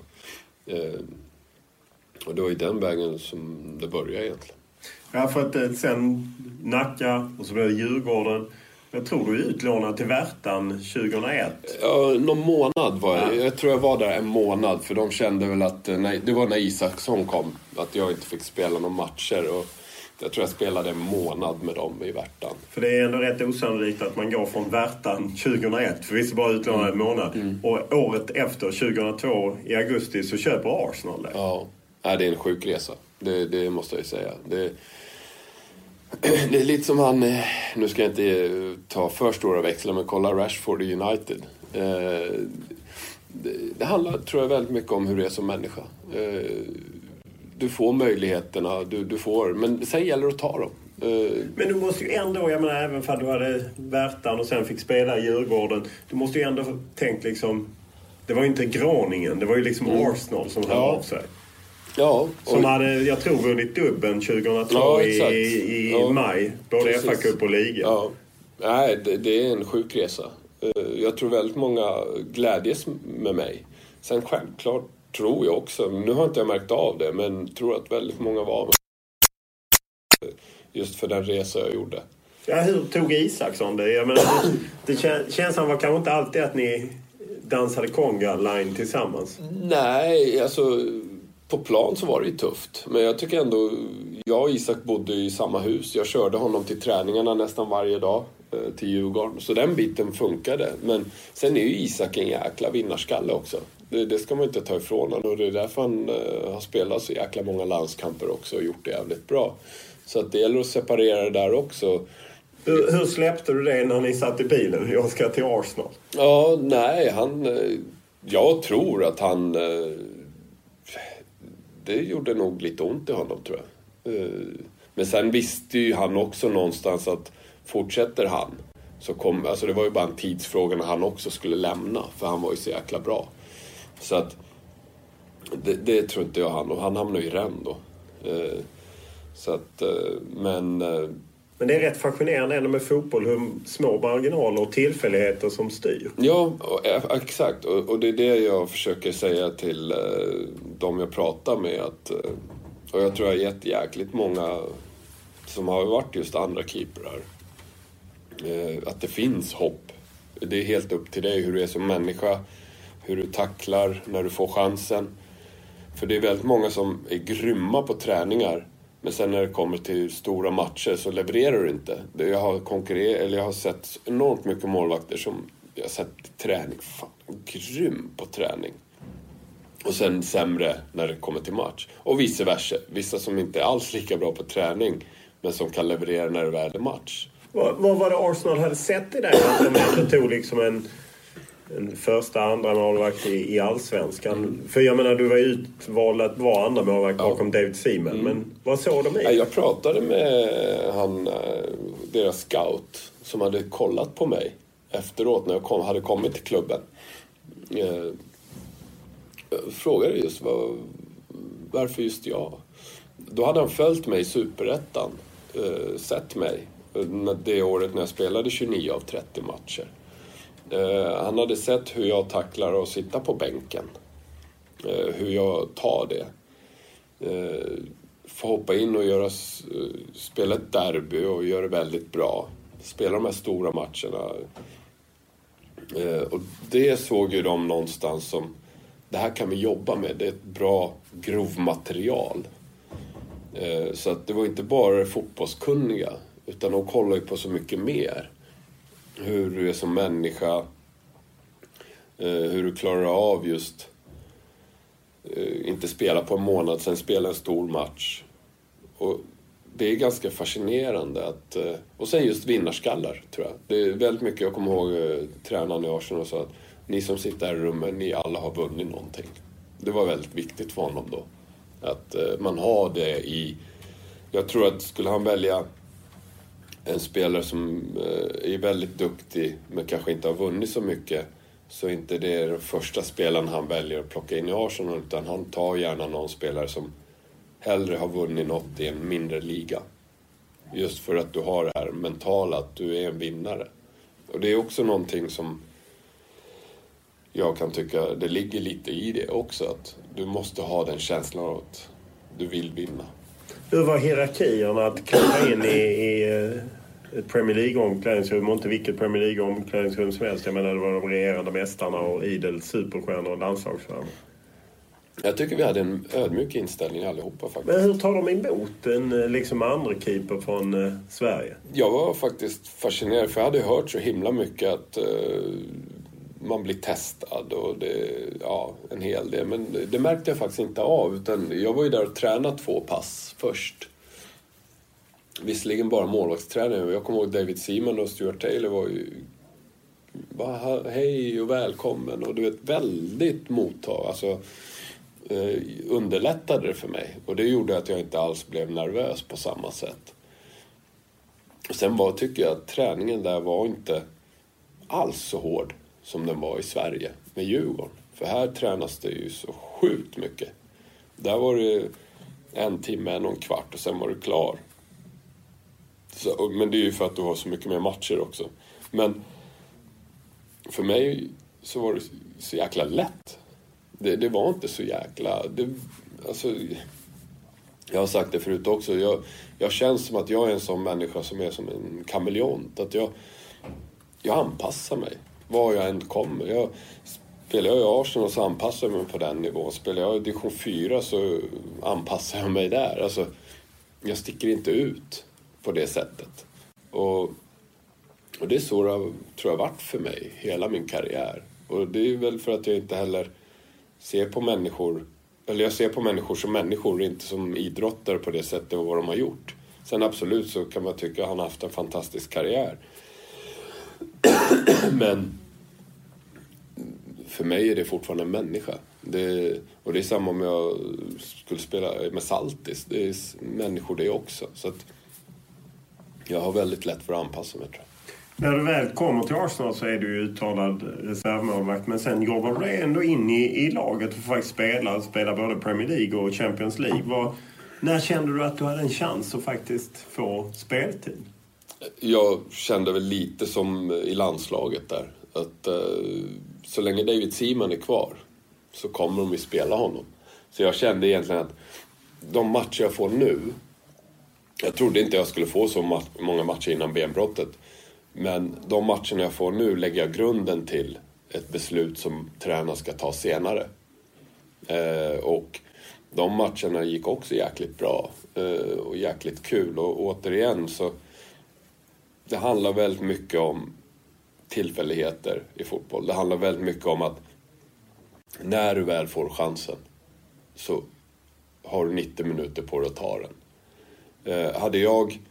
Och det var i den vägen som det började egentligen. Ja, för att sen Nacka och så blev det Djurgården. Jag tror du är utlånad till Värtan 2001. Ja, någon månad var jag. Jag tror jag var där en månad. För de kände väl att, det var när Isaksson kom, att jag inte fick spela några matcher. Och jag tror jag spelade en månad med dem i Värtan. För det är ändå rätt osannolikt att man går från Värtan 2001. För vi är bara utlånad en månad. Och året efter, 2002 i augusti, så köper Arsenal det. Ja, det är en sjuk resa. Det måste jag säga. Det är lite som han, nu ska jag inte ta för stora växlar, men kolla Rashford i United. Det handlar, tror jag, väldigt mycket om hur det är som människa. Du får möjligheterna, du får, men sen gäller det att ta dem. Men du måste ju ändå, jag menar, även för att du hade Värtan och sen fick spela i Djurgården, du måste ju ändå tänkt liksom, det var ju inte Groningen, det var ju liksom Arsenal som hörde av sig. Ja. Som hade, jag tror, vunnit dubben 2002 i maj. Både FA-cup och liga. Ja. Nej, det är en sjuk resa. Jag tror väldigt många glädjes med mig. Sen självklart tror jag också, nu har inte jag märkt av det, men tror att väldigt många var med just för den resa jag gjorde. Ja, hur tog Isaksson det? Jag menar, det känns som var kanske inte alltid att ni dansade conga-line tillsammans. Nej, alltså på plan så var det ju tufft. Men jag tycker ändå, jag och Isak bodde i samma hus. Jag körde honom till träningarna nästan varje dag till Djurgården. Så den biten funkade. Men sen är ju Isak en jäkla vinnarskalle också. Det ska man inte ta ifrån honom. Och det är därför han har spelat så jäkla många landskamper också och gjort det jävligt bra. Så att det gäller att separera det där också. Hur släppte du det när ni satt i bilen? Jag ska till Arsenal. Ja, nej, jag tror att han... Det gjorde nog lite ont i honom, tror jag. Men sen visste ju han också någonstans att fortsätter han så alltså det var ju bara en tidsfråga när han också skulle lämna. För han var ju så jäkla bra. Så att det tror inte jag han. Och han hamnade ju i Rennes då. Så att, men det är rätt fascinerande ändå med fotboll, hur små marginaler och tillfälligheter som styr. Ja, exakt. Och det är det jag försöker säga till de jag pratar med. Och jag tror jag har gett jäkligt många som har varit just andra keeprar. Att det finns hopp. Det är helt upp till dig hur du är som människa. Hur du tacklar när du får chansen. För det är väldigt många som är grymma på träningar. Men sen när det kommer till stora matcher så levererar du inte. Jag har sett enormt mycket målvakter som jag har sett i träning. Fan, grym på träning. Och sen sämre när det kommer till match. Och vice versa. Vissa som inte är alls lika bra på träning men som kan leverera när det väl är match. Vad var det Arsenal hade sett i det? Att de inte tog liksom en första, andra målvakt i Allsvenskan. För jag menar, du var utvald att vara andra målvakt bakom David Seaman. Men vad såg de i? Jag pratade med deras scout som hade kollat på mig efteråt när jag hade kommit till klubben. Jag frågade just varför just jag. Då hade han följt mig i Superettan, sett mig det året när jag spelade 29 av 30 matcher. Han hade sett hur jag tacklar och sitta på bänken. Hur jag tar det. Få hoppa in och spela ett derby och göra det väldigt bra. Spela de här stora matcherna. Och det såg ju de någonstans som det här kan vi jobba med. Det är ett bra grovmaterial. Så att det var inte bara fotbollskunniga utan de kollar ju på så mycket mer. Hur du är som människa. Hur du klarar av just inte spela på en månad, sen spela en stor match. Och det är ganska fascinerande att... Och sen just vinnarskallar, tror jag. Det är väldigt mycket, jag kommer ihåg tränaren i Arsenal och sa att ni som sitter här i rummet, ni alla har vunnit någonting. Det var väldigt viktigt för honom då. Att man har det i... Jag tror att skulle han välja en spelare som är väldigt duktig men kanske inte har vunnit så mycket, så inte det är den första spelaren han väljer att plocka in i Arsenal, utan han tar gärna någon spelare som hellre har vunnit något i en mindre liga. Just för att du har det här mentala att du är en vinnare. Och det är också någonting som jag kan tycka, det ligger lite i det också, att du måste ha den känslan av att du vill vinna. Hur var hierarkierna att klara in i ett Premier League-omklädningsrum, och inte vilket Premier League-omklädningsrum som helst? Jag menar, det var de regerande mästarna och idel superstjärnor och landslagsstjärnor. Jag tycker vi hade en ödmjuk inställning allihopa faktiskt. Men hur tar de emot en liksom andra keeper från Sverige? Jag var faktiskt fascinerad, för jag hade hört så himla mycket att man blir testad och en hel del. Men det märkte jag faktiskt inte av, utan jag var ju där och tränade 2 pass först. Visserligen bara målvaktsträning. Jag kommer ihåg David Seaman och Stuart Taylor var ju bara hej och välkommen. Och du vet, väldigt mottag. Alltså underlättade det för mig. Och det gjorde att jag inte alls blev nervös på samma sätt. Och sen tycker jag att träningen där var inte alls så hård som den var i Sverige med Djurgården. För här tränas det ju så sjukt mycket. Där var det 1 timme, 1,25 och sen var du klar. Så, men det är ju för att du har så mycket mer matcher också. Men för mig så var det så jäkla lätt. Det var inte så jäkla... Alltså, jag har sagt det förut också. Jag känns som att jag är en sån människa som är som en kameleont. Att jag anpassar mig. Var jag än kommer. Spelar jag i Arsenal så anpassar jag mig på den nivån. Spelar jag i division 4 så anpassar jag mig där. Alltså, jag sticker inte ut på det sättet. Och det är så det tror jag varit för mig hela min karriär. Och det är väl för att jag inte heller ser på människor... Eller jag ser på människor som människor, inte som idrottare på det sättet och vad de har gjort. Sen absolut så kan man tycka att han har haft en fantastisk karriär. Men för mig är det fortfarande en människa. Och det är samma om jag skulle spela med Saltis. Det är människor det också. Så att jag har väldigt lätt för att anpassa mig, tror jag. När du väl kommer till Arsenal så är du ju uttalad reservmålvakt. Men sen jobbar du ändå in i laget och får faktiskt spela både Premier League och Champions League. När kände du att du hade en chans att faktiskt få speltid? Jag kände väl lite som i landslaget där. Att så länge David Seaman är kvar så kommer de ju spela honom. Så jag kände egentligen att de matcher jag får nu... Jag trodde inte jag skulle få så många matcher innan benbrottet. Men de matcherna jag får nu lägger jag grunden till ett beslut som tränaren ska ta senare. Och de matcherna gick också jäkligt bra och jäkligt kul. Och återigen så det handlar väldigt mycket om tillfälligheter i fotboll. Det handlar väldigt mycket om att när du väl får chansen så har du 90 minuter på dig att ta den. Hade jag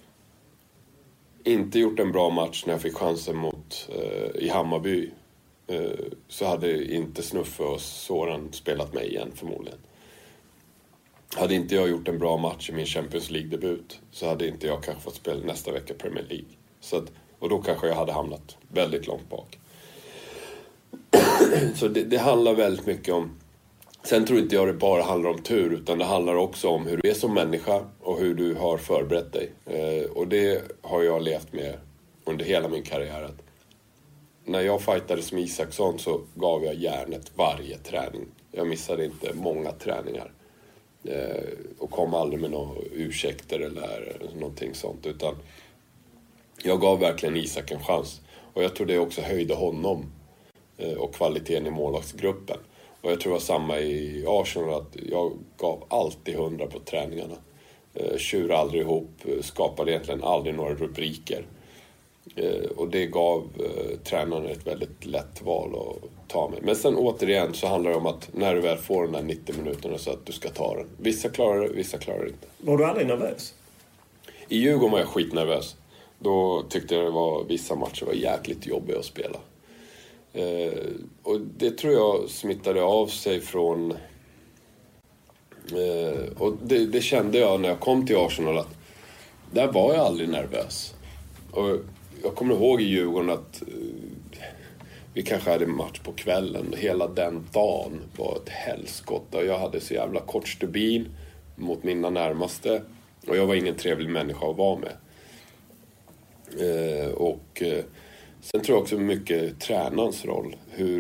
inte gjort en bra match när jag fick chansen i Hammarby så hade inte Snuffe och Soran spelat mig igen förmodligen. Hade inte jag gjort en bra match i min Champions League-debut så hade inte jag kanske fått spela nästa vecka Premier League. Och då kanske jag hade hamnat väldigt långt bak. Så det handlar väldigt mycket om... Sen tror inte jag det bara handlar om tur, utan det handlar också om hur du är som människa och hur du har förberett dig. Och det har jag levt med under hela min karriär. Att när jag fightades med Isaksson så gav jag järnet varje träning. Jag missade inte många träningar. Och kom aldrig med några ursäkter eller någonting sånt. Utan jag gav verkligen Isak en chans. Och jag tror det också höjde honom och kvaliteten i målvaktsgruppen. Och jag tror det var samma i Arsenal, att jag gav alltid 100 på träningarna. Tjur aldrig ihop, skapade egentligen aldrig några rubriker. Och det gav tränaren ett väldigt lätt val att ta med. Men sen återigen så handlar det om att när du väl får den där 90 minuterna så att du ska ta den. Vissa klarar det, vissa klarar det inte. Var du aldrig nervös? I Djurgården var jag skitnervös. Då tyckte jag vissa matcher var jäkligt jobbiga att spela. Och det tror jag smittade av sig från... och det kände jag när jag kom till Arsenal, att där var jag aldrig nervös. Och jag kommer ihåg i Djurgården att vi kanske hade match på kvällen. Hela den dagen var ett helskott. Och jag hade så jävla kort stubin mot mina närmaste. Och jag var ingen trevlig människa att vara med. Sen tror jag också mycket tränarens roll.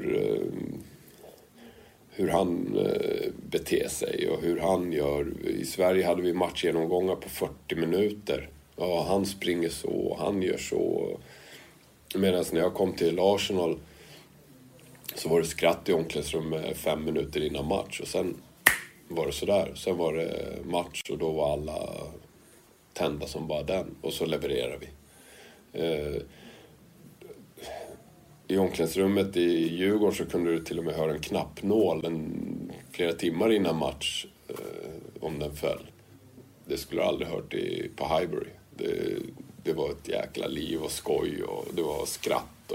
Hur han beter sig och hur han gör. I Sverige hade vi matchgenomgångar på 40 minuter. Ja, han springer så, han gör så. Medan när jag kom till Arsenal så var det skratt i omklädningsrummet 5 minuter innan match. Och sen var det sådär. Sen var det match och då var alla tända som bara den. Och så levererar vi. I omklädningsrummet i Djurgården så kunde du till och med höra en knappnål flera timmar innan match om den föll. Det skulle jag aldrig hört på Highbury. Det var ett jäkla liv och skoj och det var skratt.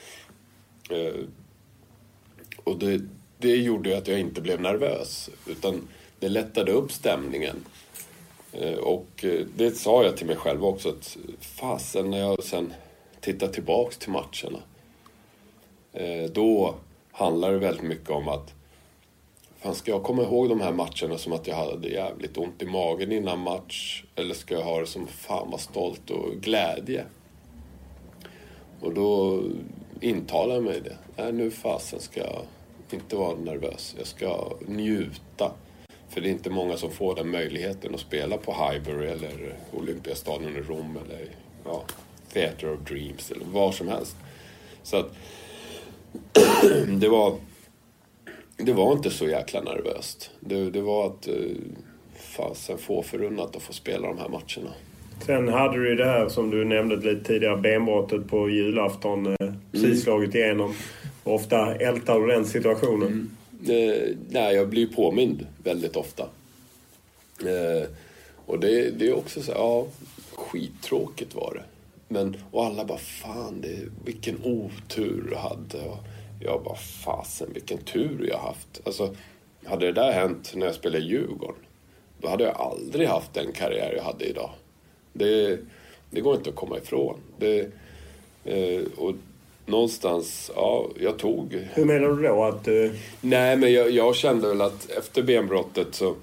Och det gjorde att jag inte blev nervös, utan det lättade upp stämningen. Och det sa jag till mig själv också, att fasen när jag sen tittar tillbaks till matcherna, då handlar det väldigt mycket om att fan, ska jag komma ihåg de här matcherna som att jag hade jävligt ont i magen innan match? Eller ska jag ha det som fan var stolt och glädje? Och då intalar jag mig det. Nej, nu fasen ska jag inte vara nervös. Jag ska njuta. För det är inte många som får den möjligheten att spela på Highbury eller Olympiastadion i Rom eller Theatre of Dreams eller var som helst. Så att det var inte så jäkla nervöst. Det var att fasen få förunnat att få spela de här matcherna. Sen hade du det här som du nämnde lite tidigare, benbrottet på julafton, precis slagit igenom. Ofta ältar du den situationen? Nej, jag blir påmind väldigt ofta. Och det är också så skittråkigt var det. Och alla bara, fan, vilken otur du hade. Och jag bara, fasen, vilken tur jag haft. Alltså, hade det där hänt när jag spelade i Djurgården, då hade jag aldrig haft den karriär jag hade idag. Det går inte att komma ifrån. Och någonstans, jag tog... Hur menar du då att... Nej, men jag kände väl att efter benbrottet så...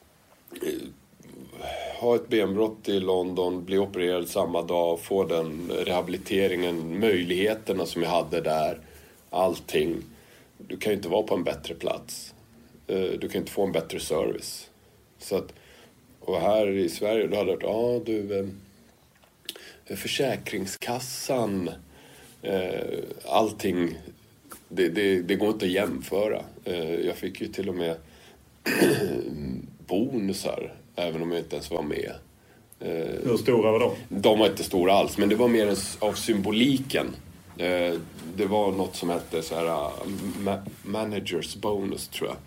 ha ett benbrott i London, bli opererad samma dag, få den rehabiliteringen, möjligheterna som jag hade där, allting. Du kan ju inte vara på en bättre plats. Du kan inte få en bättre service. Så att, och här i Sverige, då hade jag hört, Försäkringskassan, allting, det går inte att jämföra. Jag fick ju till och med bonusar, även om jag inte ens var med. Hur stora var de? De var inte stora alls, men det var mer av symboliken. Det var något som hette så här, managers bonus, tror jag.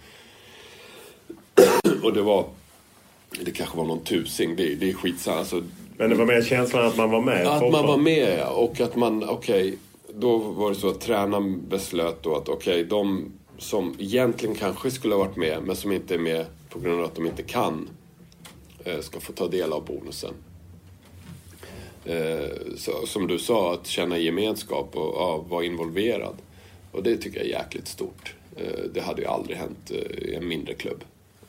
Och det kanske var någon tusing, det är skitsamma. Alltså, men det var mer känslan att man var med? Att man var med, och att man, då var det så att tränaren beslöt då att de som egentligen kanske skulle ha varit med, men som inte är med på grund av att de inte kan, ska få ta del av bonusen. Så, som du sa, att känna gemenskap och vara involverad. Och det tycker jag är jäkligt stort. Det hade ju aldrig hänt i en mindre klubb.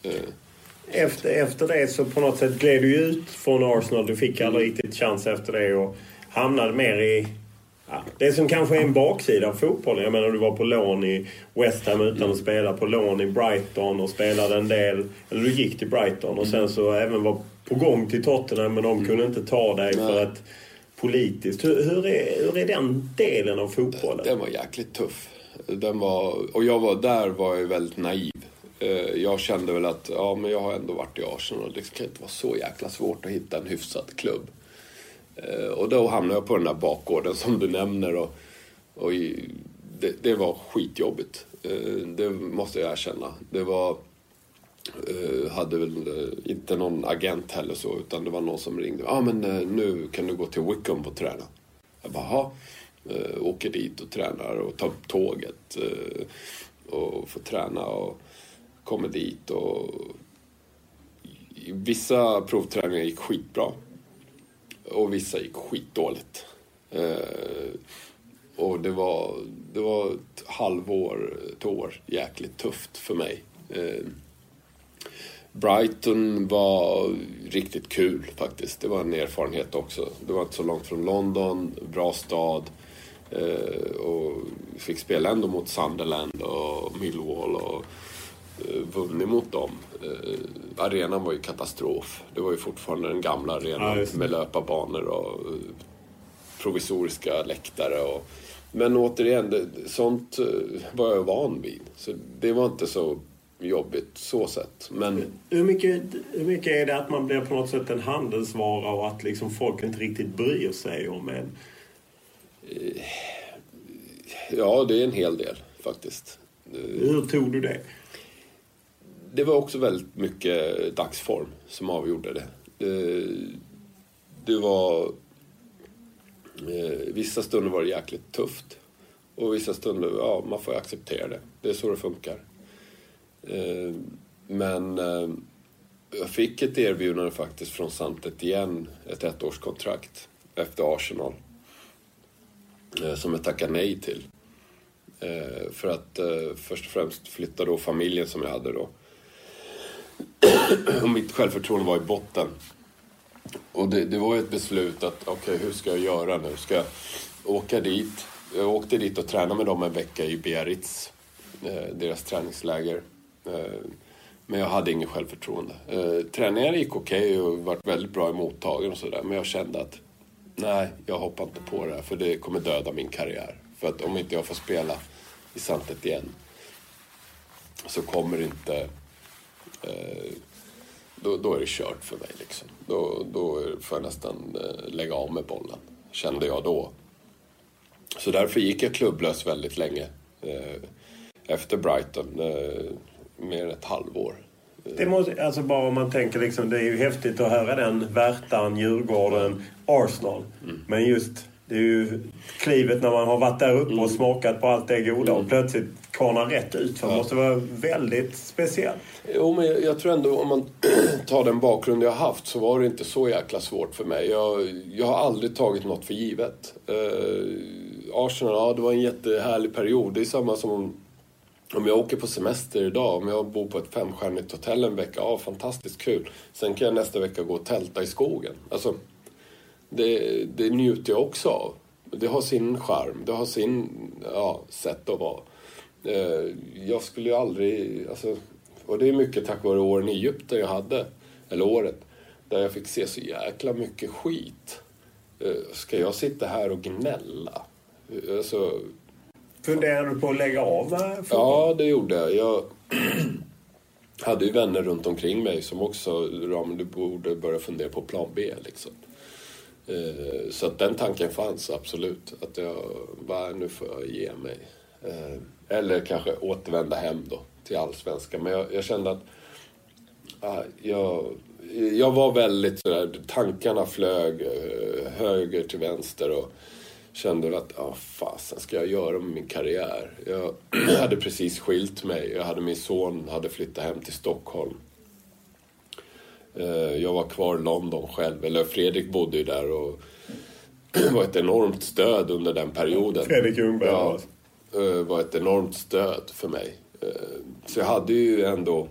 Efter det så på något sätt gled du ut från Arsenal. Du fick aldrig riktigt chans efter det och hamnade mer i det som kanske är en baksida av fotbollen. Jag menar, du var på lån i West Ham utan att spela, på lån i Brighton och spelade en del, eller du gick till Brighton och sen så även var på gång till Tottenham, men de kunde inte ta dig för att politiskt. Hur är den delen av fotbollen? Den var jäkligt tuff. Och jag var ju väldigt naiv. Jag kände väl att men jag har ändå varit i Arsenal. Det kan inte vara så jäkla svårt att hitta en hyfsad klubb. Och då hamnade jag på den där bakgården som du nämner. Och det var skitjobbigt. Det måste jag erkänna. Det var... hade väl inte någon agent heller så, utan det var någon som ringde. Men nu kan du gå till Wickham och träna. Jag bara, åker dit och tränar och tar tåget och får träna och kommer dit. Och vissa provträningar gick skitbra och vissa gick skitdåligt. Och det var ett halvår, ett år jäkligt tufft för mig. Brighton var riktigt kul faktiskt. Det var en erfarenhet också. Det var inte så långt från London, bra stad. Och fick spela ändå mot Sunderland och Millwall och vunnit mot dem. Arenan var ju katastrof. Det var ju fortfarande den gamla arenan med löparbanor och provisoriska läktare. Men återigen, sånt var jag van vid. Så det var inte så jobbigt så sett. Men hur mycket är det att man blir på något sätt en handelsvara och att liksom folk inte riktigt bryr sig om en? Ja, det är en hel del faktiskt. Hur tog du det? Det var också väldigt mycket dagsform som avgjorde det. Det var vissa stunder var det jäkligt tufft och vissa stunder, man får acceptera det. Det är så det funkar. Men jag fick ett erbjudande faktiskt från Saint-Étienne, ett 1-årskontrakt efter Arsenal, som jag tackade nej till. För att först och främst flytta då familjen som jag hade då. Och mitt självförtroende var i botten. Och det var ett beslut att okej, hur ska jag göra nu? Ska jag åka dit? Jag åkte dit och tränade med dem en vecka i Biarritz. Deras träningsläger. Men jag hade ingen självförtroende. Träningen gick okej och varit väldigt bra i mottagen och sådär. Men jag kände att nej, jag hoppar inte på det här. För det kommer döda min karriär. För att om inte jag får spela i Santet igen så kommer inte... Då är det kört för mig liksom. Då får jag nästan lägga av med bollen, kände jag då. Så därför gick jag klubblös väldigt länge. Efter Brighton, mer än ett halvår. Det måste, alltså bara om man tänker liksom, det är ju häftigt att höra den Värtan, Djurgården, Arsenal. Men just det är ju klivet när man har varit där uppe och smakat på allt det goda och plötsligt kanar rätt ut. För det måste vara väldigt speciellt. Jo, men jag tror ändå om man tar den bakgrund jag har haft så var det inte så jäkla svårt för mig. Jag har aldrig tagit något för givet. Arsenal, ja, det var en jättehärlig period. Det är samma som om jag åker på semester idag. Om jag bor på ett 5-stjärnigt hotell en vecka, ja, fantastiskt kul. Sen kan jag nästa vecka gå och tälta i skogen. Alltså, det njuter jag också av. Det har sin charm. Det har sin sätt att vara. Jag skulle ju aldrig... Alltså, och det är mycket tack vare åren i Egypten jag hade. Eller året. Där jag fick se så jäkla mycket skit. Ska jag sitta här och gnälla? Alltså... Funderar du på att lägga av med? Ja, det gjorde jag. Jag hade ju vänner runt omkring mig som också... du borde börja fundera på plan B liksom. Så att den tanken fanns absolut. Att jag bara, nu får jag ge mig. Eller kanske återvända hem då till allsvenskan. Men jag kände att jag var väldigt sådär, tankarna flög höger till vänster och kände att fasen ska jag göra med min karriär. Jag hade precis skilt mig. Jag hade min son, hade flyttat hem till Stockholm. Jag var kvar i London själv. Eller Fredrik bodde ju där och var ett enormt stöd under den perioden. Fredrik Ljungberg var ett enormt stöd för mig. Så jag hade ju ändå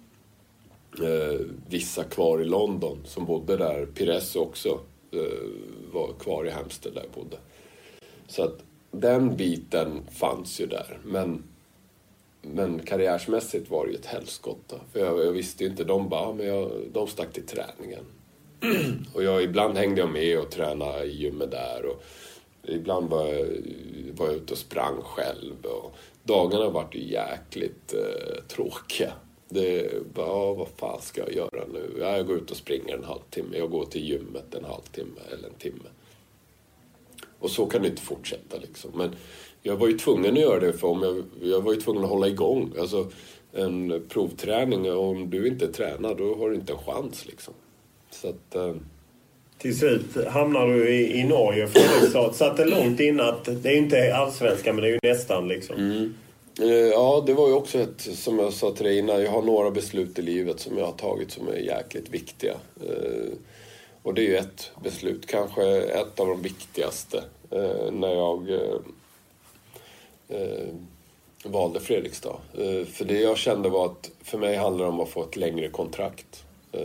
vissa kvar i London som bodde där. Pires också var kvar i Hampstead där jag bodde. Så att den biten fanns ju där. Men karriärsmässigt var det ju ett helskotta. För jag visste ju inte, de stack till träningen. Och ibland hängde jag med och tränade i gymmet där. Och ibland var jag ute och sprang själv. Och dagarna var ju jäkligt tråkiga. Vad fan ska jag göra nu? Jag går ut och springer en halvtimme. Jag går till gymmet en halvtimme eller en timme. Och så kan det inte fortsätta liksom. Men jag var ju tvungen att göra det för jag var ju tvungen att hålla igång. Alltså en provträning, om du inte tränar då har du inte en chans liksom. Så att... Till slut hamnar du i Norge för så att det långt innan att det är inte allsvenska men det är ju nästan liksom. Ja, det var ju också ett, som jag sa till dig innan, jag har några beslut i livet som jag har tagit som är jäkligt viktiga. Och det är ju ett beslut, kanske ett av de viktigaste, när jag valde Fredrikstad. För det jag kände var att för mig handlar det om att få ett längre kontrakt.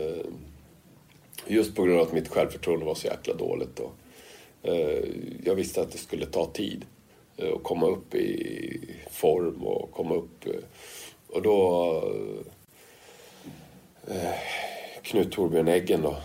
Just på grund av att mitt självförtroende var så jäkla dåligt då. Jag visste att det skulle ta tid att komma upp i form och komma upp. Och då Knut Torbjörn Eggen då,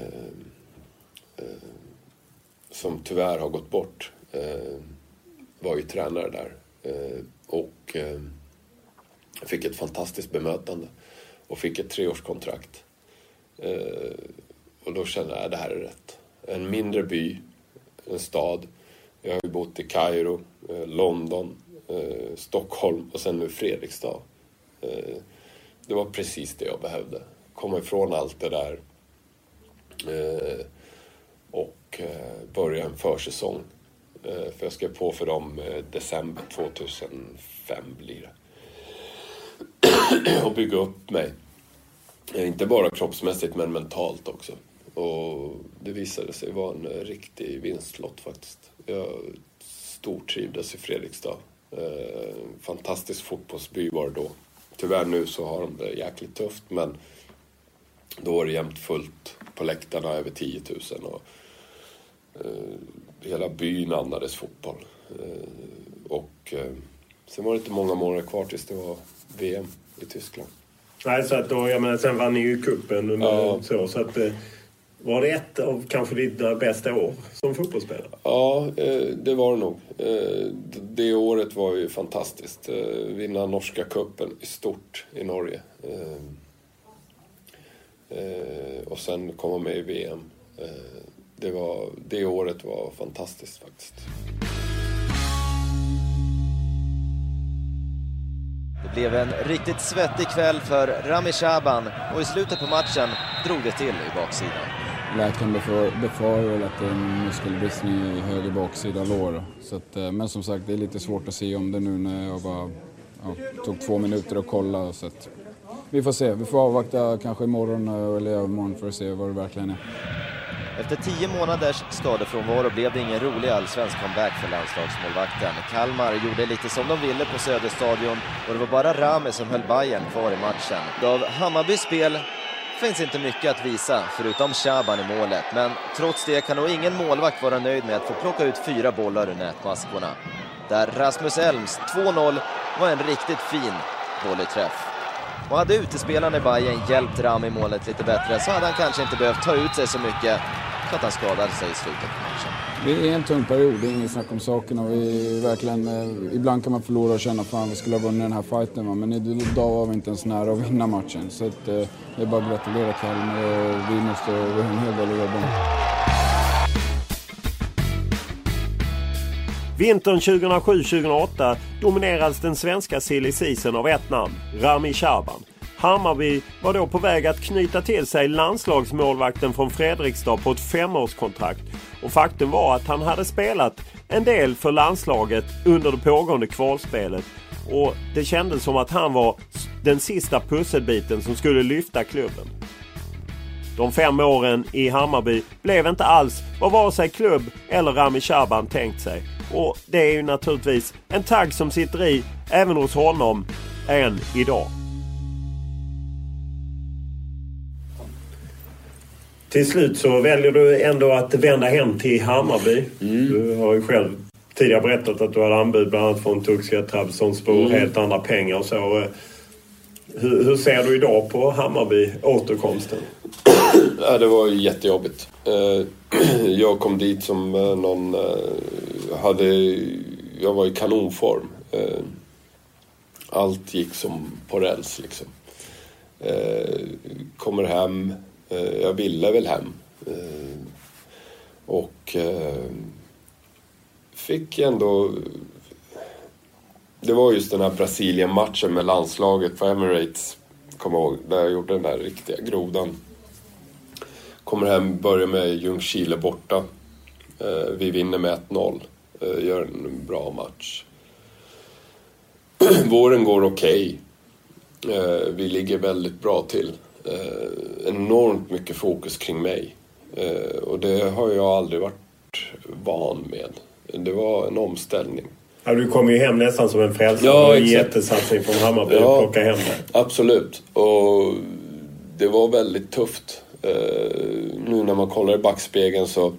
som tyvärr har gått bort, var ju tränare där. Och fick ett fantastiskt bemötande och fick ett 3-årskontrakt. Och då kände jag att det här är rätt. En mindre by, en stad. Jag har ju bott i Kairo, London, Stockholm och sen nu Fredrikstad. Det var precis det jag behövde. Komma ifrån allt det där och börja en försäsong. För jag skrev på för dem december 2005 blir det. Och bygga upp mig. Inte bara kroppsmässigt men mentalt också. Och det visade sig vara en riktig vinstlott faktiskt. Jag stortrivdes i Fredrikstad. Fantastisk fotbollsby var det då. Tyvärr nu så har de det jäkligt tufft, men då var det jämt fullt på läktarna, över 10 000 och hela byn andades fotboll. Sen var det inte många månader kvar tills det var VM i Tyskland. Nej, så att då, jag menar, sen vann ni ju kuppen så att var det ett av kanske dina bästa år som fotbollsspelare? Ja, det var det nog. Det året var ju fantastiskt. Vinna norska kuppen i stort i Norge. Och sen komma med i VM. Det året var fantastiskt faktiskt. Det blev en riktigt svettig kväll för Rami Shaban och i slutet på matchen drog det till i baksidan. Läkaren befarar att det är en muskelbristning i höger baksida lår. Så att, men som sagt, det är lite svårt att se om det nu när jag bara tog 2 minuter att kolla. Så att, vi får se, vi får avvakta kanske imorgon eller imorgon för att se vad det verkligen är. Efter 10 månaders skadefrånvaro blev det ingen rolig allsvensk comeback för landslagsmålvakten. Kalmar gjorde lite som de ville på Söderstadion och det var bara Rami som höll Bayern kvar i matchen. Av Hammarbys spel finns inte mycket att visa förutom Shaban i målet, men trots det kan nog ingen målvakt vara nöjd med att få plocka ut 4 bollar ur nätmaskorna. Där Rasmus Elms 2-0 var en riktigt fin volleyträff. Och hade utespelarna i Bayern hjälpt Rami i målet lite bättre så hade han kanske inte behövt ta ut sig så mycket så att han skadade sig i slutet av matchen. Det är en tung period, det är inget snack om saken och vi verkligen, ibland kan man förlora och känna fan vi skulle ha vunnit den här fighten, men idag var vi inte ens nära att vinna matchen. Så att, det är bara att gratulera Kalmar och vi måste ha en hel del att jobba med. Vintern 2007-2008 dominerades den svenska silly season av ett namn, Rami Shaban. Hammarby var då på väg att knyta till sig landslagsmålvakten från Fredrikstad på ett 5-årskontrakt. Och faktum var att han hade spelat en del för landslaget under det pågående kvalspelet. Och det kändes som att han var den sista pusselbiten som skulle lyfta klubben. De 5 åren i Hammarby blev inte alls vad vare sig klubb eller Rami Shaban tänkt sig. Och det är ju naturligtvis en tagg som sitter i även hos honom än idag. Till slut så väljer du ändå att vända hem till Hammarby. Du har ju själv tidigare berättat att du hade anbud bland annat från turkiska Trabzonspor, helt andra pengar och så. Hur ser du idag på Hammarby återkomsten? Ja, det var ju jättejobbigt. Jag kom dit som någon jag var i kanonform. Allt gick som på räls liksom. Kommer hem. Jag ville väl hem. Och fick ändå... Det var just den här Brasilien-matchen med landslaget på Emirates. Kommer ihåg, där jag gjorde den där riktiga grodan. Kommer hem, börjar med Ljungskile borta. Vi vinner med 1-0. Gör en bra match. Våren går okej. Vi ligger väldigt bra till. Enormt mycket fokus kring mig. Och det har jag aldrig varit van med. Det var en omställning. Ja, du kom ju hem nästan som en frälsare. Ja, en jättesatsning från Hammarby att plocka hem det. Absolut. Och det var väldigt tufft. Nu när man kollar i backspegeln så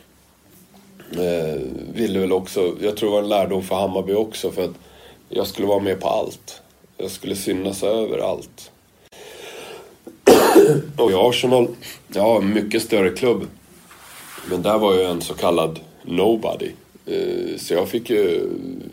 ville väl också, jag tror det var en lärdom för Hammarby också, för att jag skulle vara med på allt. Jag skulle synas över allt. Och i Arsenal, ja, mycket större klubb. Men där var jag en så kallad nobody. Så jag fick ju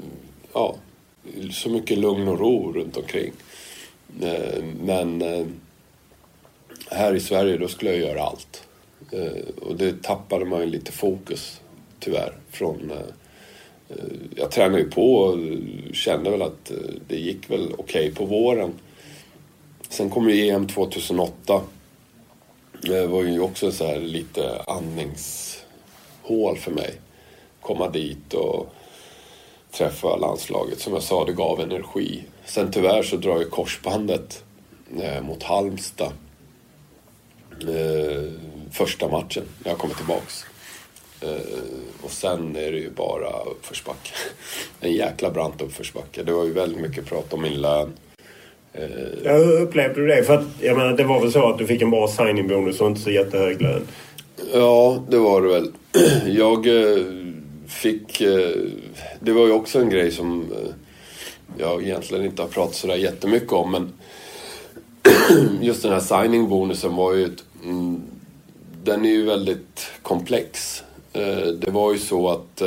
så mycket lugn och ro runt omkring. Men här i Sverige då skulle jag göra allt. Och det tappade man ju lite fokus tyvärr från... Jag tränade ju på och kände väl att det gick väl okej på våren. Sen kom ju EM 2008. Det var ju också så här lite andningshål för mig. Komma dit och träffa landslaget. Som jag sa, det gav energi. Sen tyvärr så drar jag korsbandet mot Halmstad. Första matchen när jag kommer tillbaks. Och sen är det ju bara uppförsbacke. En jäkla brant uppförsbacke. Det var ju väldigt mycket prat om min lön. Hur upplevde du det? För att, jag menar, det var väl så att du fick en bra signing-bonus och inte så jättehög lön? Ja, det var det väl. Jag fick... Det var ju också en grej som jag egentligen inte har pratat sådär jättemycket om. Men just den här signing-bonusen var ju... Den är ju väldigt komplex. Det var ju så att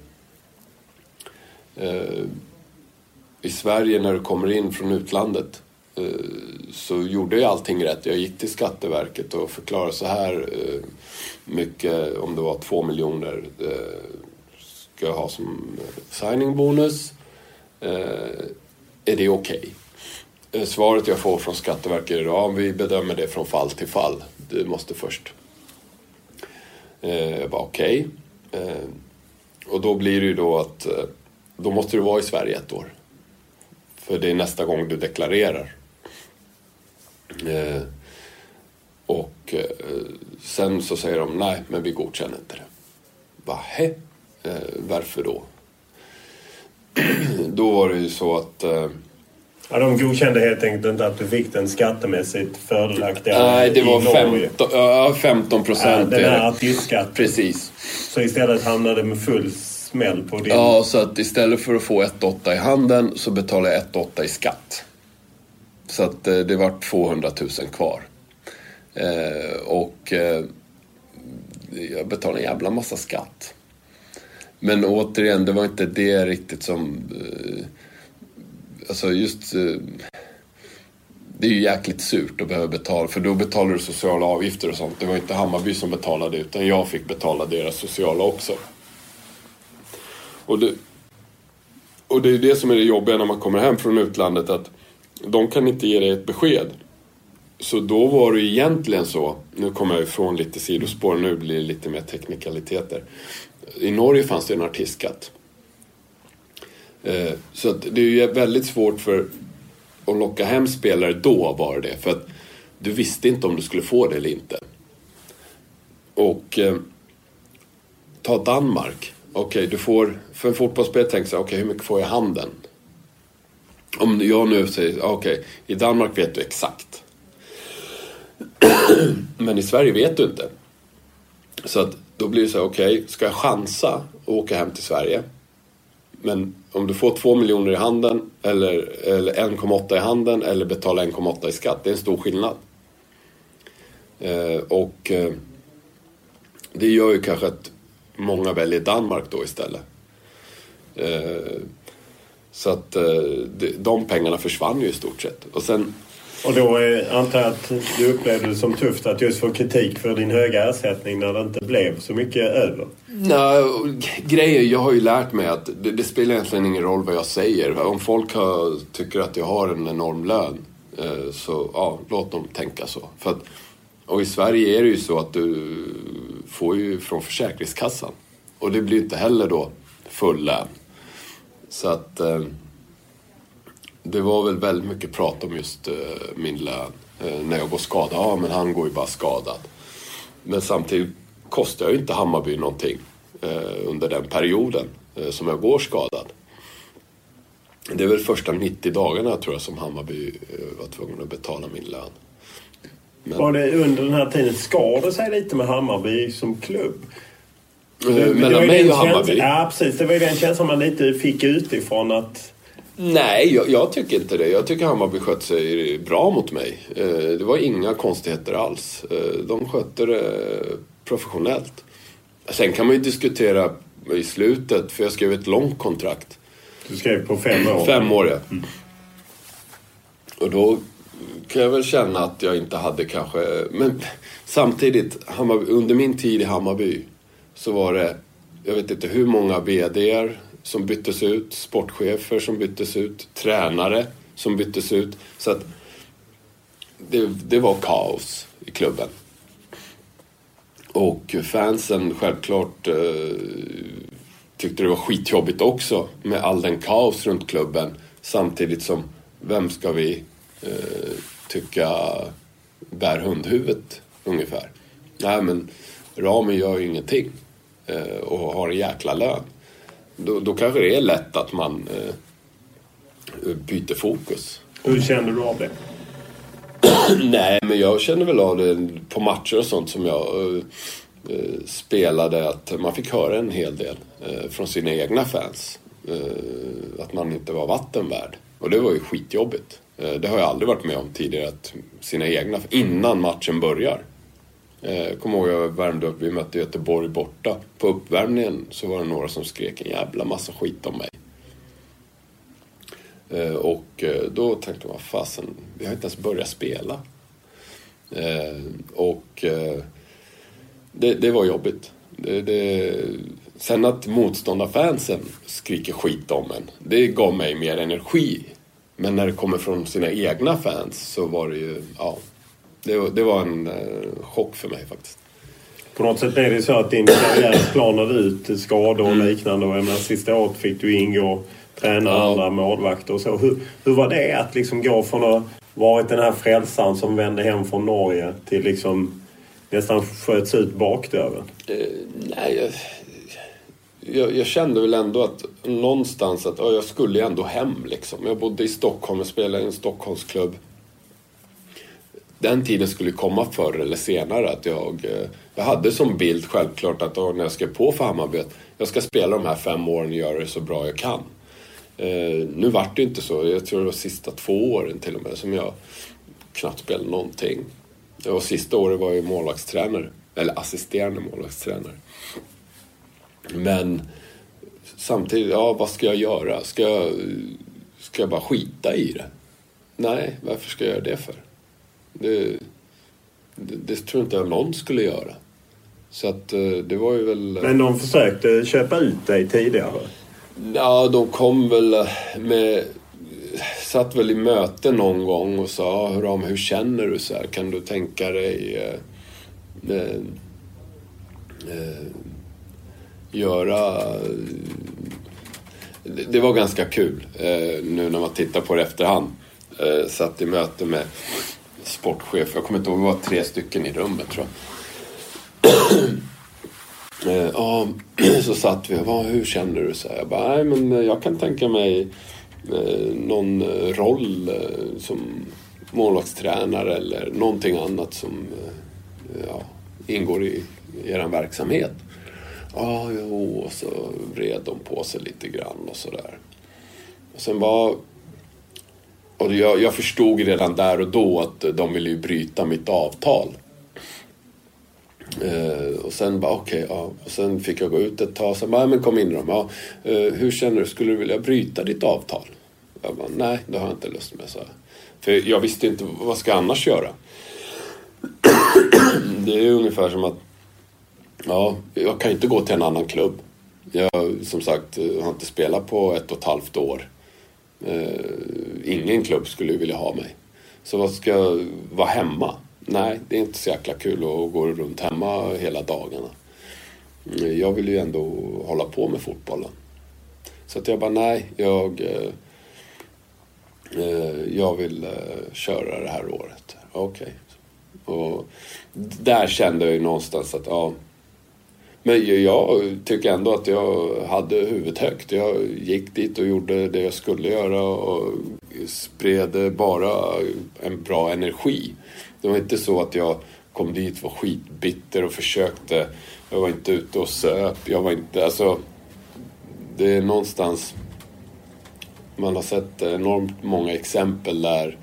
i Sverige när du kommer in från utlandet så gjorde jag allting rätt. Jag gick till Skatteverket och förklarade så här mycket, om det var 2 miljoner ska jag ha som signing-bonus. Är det okej? Svaret jag får från Skatteverket är ja, vi bedömer det från fall till fall. Du måste först. Jag bara okej. Och då blir det ju då att då måste du vara i Sverige 1 år. För det är nästa gång du deklarerar. Och sen så säger de nej, men vi godkänner inte det. Hä? Varför då? Då var det ju så att... Ja, de godkände helt enkelt inte att du fick den skattemässigt fördelaktiga. Nej, det var 15%. Den här artistskatten. Precis. Så istället hamnade med full smäll på din... Ja, så att istället för att få 1,8 i handen så betalade jag 1,8 i skatt. Så att det var 200 000 kvar. Och jag betalade en jävla massa skatt. Men återigen, det var inte det riktigt som... Alltså just... Det är ju jäkligt surt att behöva betala. För då betalar du sociala avgifter och sånt. Det var inte Hammarby som betalade, utan jag fick betala deras sociala också. Och det är det som är det jobbiga när man kommer hem från utlandet. Att de kan inte ge dig ett besked. Så då var det egentligen så. Nu kommer jag ifrån lite sidospår. Nu blir det lite mer teknikaliteter. I Norge fanns det en artistskatt. Så att det är ju väldigt svårt för att locka hem spelare då var det. För att du visste inte om du skulle få det eller inte. Och ta Danmark. Okej, du får, för en fotbollsspelare tänker så okej, hur mycket får jag i handen? Om jag nu säger, okej, i Danmark vet du exakt. Men i Sverige vet du inte. Så att då blir det så här, okej, ska jag chansa och åka hem till Sverige? Men om du får 2 miljoner i handen eller 1,8 i handen eller betala 1,8 i skatt, det är en stor skillnad. Och det gör ju kanske att många väljer Danmark då istället. Så att de pengarna försvann ju i stort sett. Och då antar jag att du upplevde det som tufft att just få kritik för din höga ersättning när det inte blev så mycket över. Nej, grejer, jag har ju lärt mig att det spelar egentligen ingen roll vad jag säger. Om folk tycker att jag har en enorm lön så ja, låt dem tänka så. För att, och i Sverige är det ju så att du får ju från Försäkringskassan. Och det blir inte heller då full lön. Så att... Det var väl väldigt mycket prat om just min lön när jag går skadad. Ja, men han går ju bara skadad. Men samtidigt kostar jag ju inte Hammarby någonting under den perioden som jag går skadad. Det är väl första 90 dagarna tror jag som Hammarby var tvungen att betala min lön. Men... Var det under den här tiden skadade sig lite med Hammarby som klubb? Mellan mig och Hammarby? Ja, precis. Det var ju den känslan man lite fick utifrån att... Nej, jag tycker inte det. Jag tycker Hammarby skötte sig bra mot mig. Det var inga konstigheter alls. De skötte det professionellt. Sen kan man ju diskutera i slutet, för jag skrev ett långt kontrakt. Du skrev på 5 år? 5 år, ja. Mm. Och då kan jag väl känna att jag inte hade kanske... Men samtidigt, under min tid i Hammarby så var det, jag vet inte hur många vd:ar som byttes ut, sportchefer som byttes ut, tränare som byttes ut. Så att det var kaos i klubben. Och fansen självklart tyckte det var skitjobbigt också med all den kaos runt klubben. Samtidigt som, vem ska vi tycka bär hundhuvudet ungefär? Nej, men Rami gör ju ingenting. och har en jäkla lön. Då kanske det är lätt att man byter fokus. Hur känner du av det? Nej, men jag känner väl av det på matcher och sånt som jag spelade, att man fick höra en hel del från sina egna fans. Att man inte var vattenvärd. Och det var ju skitjobbigt. Det har jag aldrig varit med om tidigare, att sina egna, innan matchen börjar. Kommer ihåg, jag värmde upp, vi mötte Göteborg borta. På uppvärmningen så var det några som skrek en jävla massa skit om mig. Och då tänkte man, fasen, vi har inte ens börjat spela. Och det var jobbigt. Sen att motståndarfansen skriker skit om en, det gav mig mer energi. Men när det kommer från sina egna fans så var det ju, ja, det var en chock för mig faktiskt. På något sätt är det så att din karriär planade ut skador och liknande. Och sista året fick du ingå, träna andra målvakter och så. Hur var det att liksom gå från att varit den här frälsaren som vände hem från Norge till liksom nästan sköts ut bakdörren? Nej, jag kände väl ändå att någonstans att jag skulle ändå hem liksom. Jag bodde i Stockholm och spelade i en Stockholmsklubb. Den tiden skulle komma förr eller senare, att jag hade som bild självklart att när jag ska på för Hammarby, jag ska spela de här 5 åren och göra det så bra jag kan. Nu vart det inte så. Jag tror det var sista 2 åren till och med som jag knappt spelade någonting. Och sista året var jag målvaktstränare, eller assisterande målvaktstränare. Men samtidigt, vad ska jag göra? Ska jag bara skita i det? Nej, varför ska jag göra det för? Det tror inte jag någon skulle göra. Så att det var ju väl... Men de försökte köpa ut dig tidigare? Ja, de kom väl satt väl i möte någon gång och sa, hur känner du så här? Kan du tänka dig göra... Det var ganska kul nu när man tittar på det efterhand. Satt i möte med sportchef. Jag kommer inte ihåg, det var 3 stycken i rummet tror jag. Så satt vi och hur känner du så här? Jag bara, nej men jag kan tänka mig någon roll som målvaktstränare eller någonting annat som ingår i er verksamhet. Och så vred de på sig lite grann och sådär. Och sen och jag förstod redan där och då att de ville ju bryta mitt avtal. Och sen och sen fick jag gå ut ett tag. Sen men kom in då. Hur känner du? Skulle du vilja bryta ditt avtal? Jag bara, nej, det har jag inte lust med, så. För jag visste inte, vad ska jag annars göra? Det är ungefär som att jag kan inte gå till en annan klubb. Jag som sagt har inte spelat på 1,5 år. Ingen klubb skulle vilja ha mig. Så vad ska jag vara hemma? Nej, det är inte så jäkla kul att gå runt hemma hela dagarna. Jag vill ju ändå hålla på med fotbollen. Så att jag bara, nej, jag vill köra det här året. Okej. Och där kände jag ju någonstans att men jag tycker ändå att jag hade huvudet högt. Jag gick dit och gjorde det jag skulle göra och spred bara en bra energi. Det var inte så att jag kom dit, var skitbitter och försökte. Jag var inte ute och söp. Jag var inte, det är någonstans, man har sett enormt många exempel där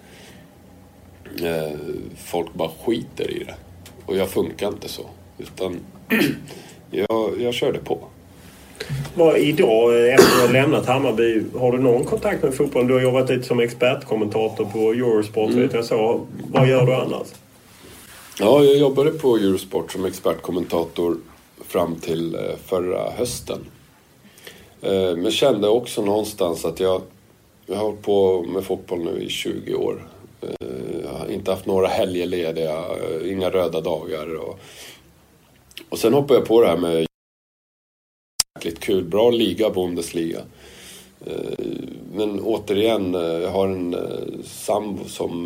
folk bara skiter i det. Och jag funkar inte så. Utan jag körde på. Idag, efter att ha lämnat Hammarby, har du någon kontakt med fotbollen? Du har jobbat lite som expertkommentator på Eurosport. Vet jag så. Vad gör du annars? Ja, jag jobbade på Eurosport som expertkommentator fram till förra hösten. Men kände också någonstans att jag har hållit på med fotboll nu i 20 år. Jag har inte haft några helger lediga, inga röda dagar. Och sen hoppade jag på det här med jäkligt kul, bra liga, Bundesliga. Men återigen, jag har en sambo som